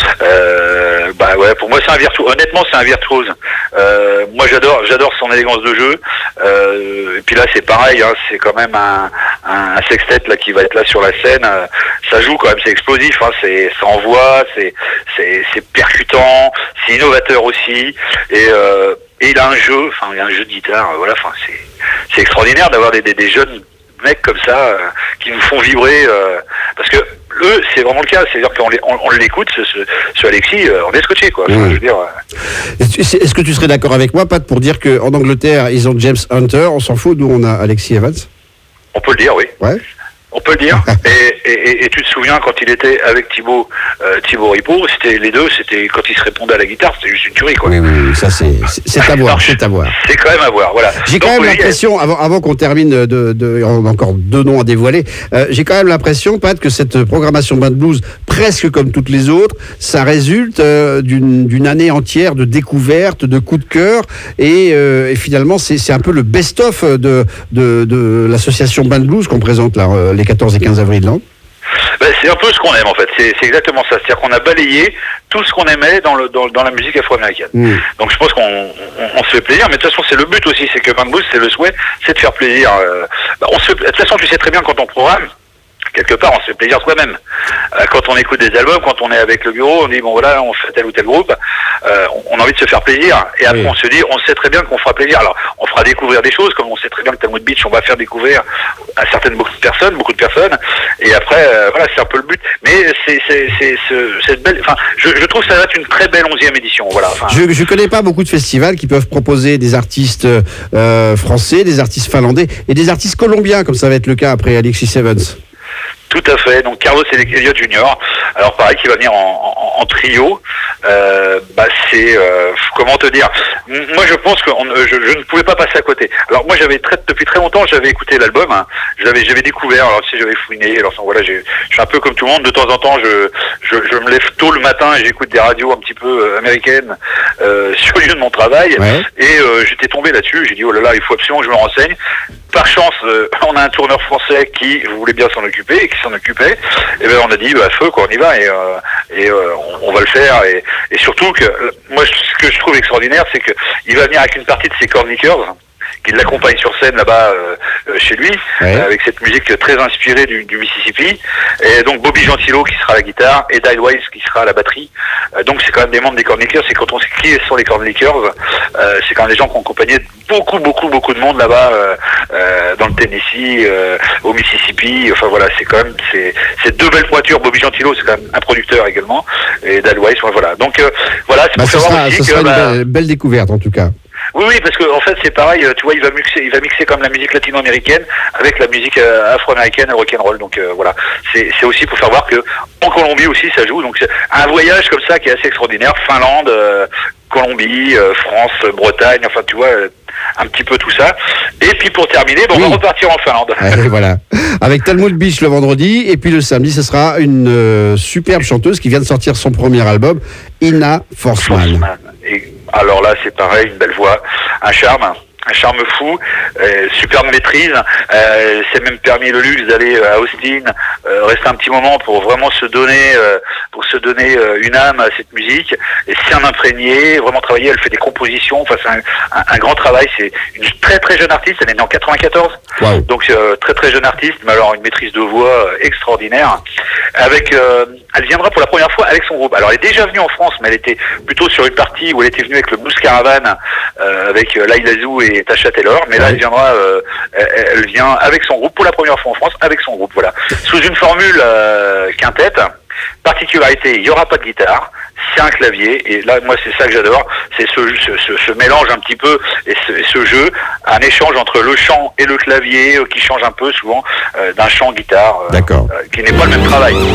[SPEAKER 8] Pour moi c'est un virtuose. Honnêtement, c'est un virtuose. Moi j'adore son élégance de jeu. Et puis là c'est pareil, hein, c'est quand même un sextet là qui va être là sur la scène. Ça joue quand même, c'est explosif, hein, ça envoie, c'est percutant, c'est innovateur aussi. Et il a un jeu de guitare. Voilà, c'est extraordinaire d'avoir des jeunes mecs comme ça qui nous font vibrer, parce que eux c'est vraiment le cas, c'est-à-dire qu'on l'écoute, ce Alexis, on est scotché, quoi. Je veux dire,
[SPEAKER 2] Est-ce que tu serais d'accord avec moi, Pat, pour dire qu'en Angleterre ils ont James Hunter, on s'en fout, d'où on a Alexis Evans?
[SPEAKER 8] On peut le dire, oui.
[SPEAKER 2] Ouais.
[SPEAKER 8] On peut le dire. Et tu te souviens quand il était avec Thibaut Ripaud, c'était quand ils se répondaient à la guitare, c'était juste une tuerie, quoi.
[SPEAKER 2] Oui, ça c'est à voir, c'est à voir.
[SPEAKER 8] C'est quand même à voir, voilà.
[SPEAKER 2] J'ai quand même l'impression, avant qu'on termine, on a encore 2 noms à dévoiler, j'ai quand même l'impression, Pat, que cette programmation Band Blues, presque comme toutes les autres, ça résulte d'une année entière de découvertes, de coups de cœur, et finalement c'est un peu le best-of de l'association Band Blues qu'on présente là, les 14 et 15 avril, non?
[SPEAKER 8] C'est un peu ce qu'on aime, en fait. C'est exactement ça. C'est-à-dire qu'on a balayé tout ce qu'on aimait dans la musique afro-américaine. Donc je pense qu'on se fait plaisir, mais de toute façon c'est le but aussi, c'est que Band Blues, c'est le souhait, c'est de faire plaisir. De toute façon, tu sais très bien, quand on programme, quelque part, on se fait plaisir soi-même. Quand on écoute des albums, quand on est avec le bureau, on dit bon voilà, on fait tel ou tel groupe, on a envie de se faire plaisir. Et après, on se dit, on sait très bien qu'on fera plaisir. Alors, on fera découvrir des choses, comme on sait très bien que Talmud Beach, on va faire découvrir à beaucoup de personnes. Et après, voilà, c'est un peu le but. Mais c'est cette belle. Enfin, je trouve que ça va être une très belle 11e édition. Voilà. Enfin,
[SPEAKER 2] je connais pas beaucoup de festivals qui peuvent proposer des artistes français, des artistes finlandais et des artistes colombiens, comme ça va être le cas après Alexis Evans.
[SPEAKER 8] Tout à fait. Donc Carlos Elliott Jr. Alors pareil, qui va venir en trio. C'est comment te dire. Moi, je pense que je ne pouvais pas passer à côté. Alors moi, depuis très longtemps, j'avais écouté l'album. Hein. J'avais découvert. Alors tu sais, j'avais fouiné. Alors voilà, je suis un peu comme tout le monde. De temps en temps, je me lève tôt le matin et j'écoute des radios un petit peu américaines sur le lieu de mon travail. Ouais. Et j'étais tombé là-dessus. J'ai dit oh là là, il faut absolument que je me renseigne. Par chance, on a un tourneur français qui voulait bien s'en occuper et qui s'en occupait. Et ben on a dit feu quoi, on y va et on va le faire. Et surtout que moi, ce que je trouve extraordinaire, c'est que il va venir avec une partie de ses corniqueurs qui l'accompagne sur scène là-bas chez lui, avec cette musique très inspirée du Mississippi. Et donc Bobby Gentilo qui sera à la guitare et Dale qui sera à la batterie. Donc c'est quand même des membres des Cornlickers. C'est quand on sait qui sont les Cornlickers, c'est quand même des gens qui ont accompagné beaucoup de monde là-bas dans le Tennessee, au Mississippi. Enfin voilà, c'est quand même c'est deux belles pointures. Bobby Gentilo, c'est quand même un producteur également, et Dale Weiss, voilà. Donc voilà, c'est pour savoir aussi que
[SPEAKER 2] une belle découverte en tout cas.
[SPEAKER 8] Oui, parce que en fait c'est pareil, tu vois, il va mixer comme la musique latino-américaine avec la musique afro-américaine et rock'n'roll. Donc voilà, c'est aussi pour faire voir que en Colombie aussi ça joue. Donc c'est un voyage comme ça qui est assez extraordinaire. Finlande, Colombie, France, Bretagne, enfin tu vois, un petit peu tout ça. Et puis pour terminer, on va repartir en Finlande.
[SPEAKER 2] Voilà, avec Talmud Beach le vendredi, et puis le samedi, ce sera une superbe chanteuse qui vient de sortir son premier album, Ina Forsman.
[SPEAKER 8] Et alors là, c'est pareil, une belle voix, un charme fou, superbe maîtrise. C'est même permis le luxe d'aller à Austin, rester un petit moment pour vraiment se donner une âme à cette musique et s'en imprégner, vraiment travailler. Elle fait des compositions, enfin c'est un grand travail. C'est une très très jeune artiste, elle est née en 94, wow. Donc très très jeune artiste, mais alors une maîtrise de voix extraordinaire. Elle viendra pour la première fois avec son groupe. Alors elle est déjà venue en France, mais elle était plutôt sur une partie où elle était venue avec le Blues Caravan, avec Laila Zou et Tasha Taylor, mais là elle vient avec son groupe pour la première fois en France, avec son groupe, voilà, sous une formule quintette. Particularité, il n'y aura pas de guitare, c'est un clavier, et là moi c'est ça que j'adore, c'est ce mélange un petit peu, et ce jeu, un échange entre le chant et le clavier qui change un peu souvent d'un chant guitare, qui n'est pas le même travail.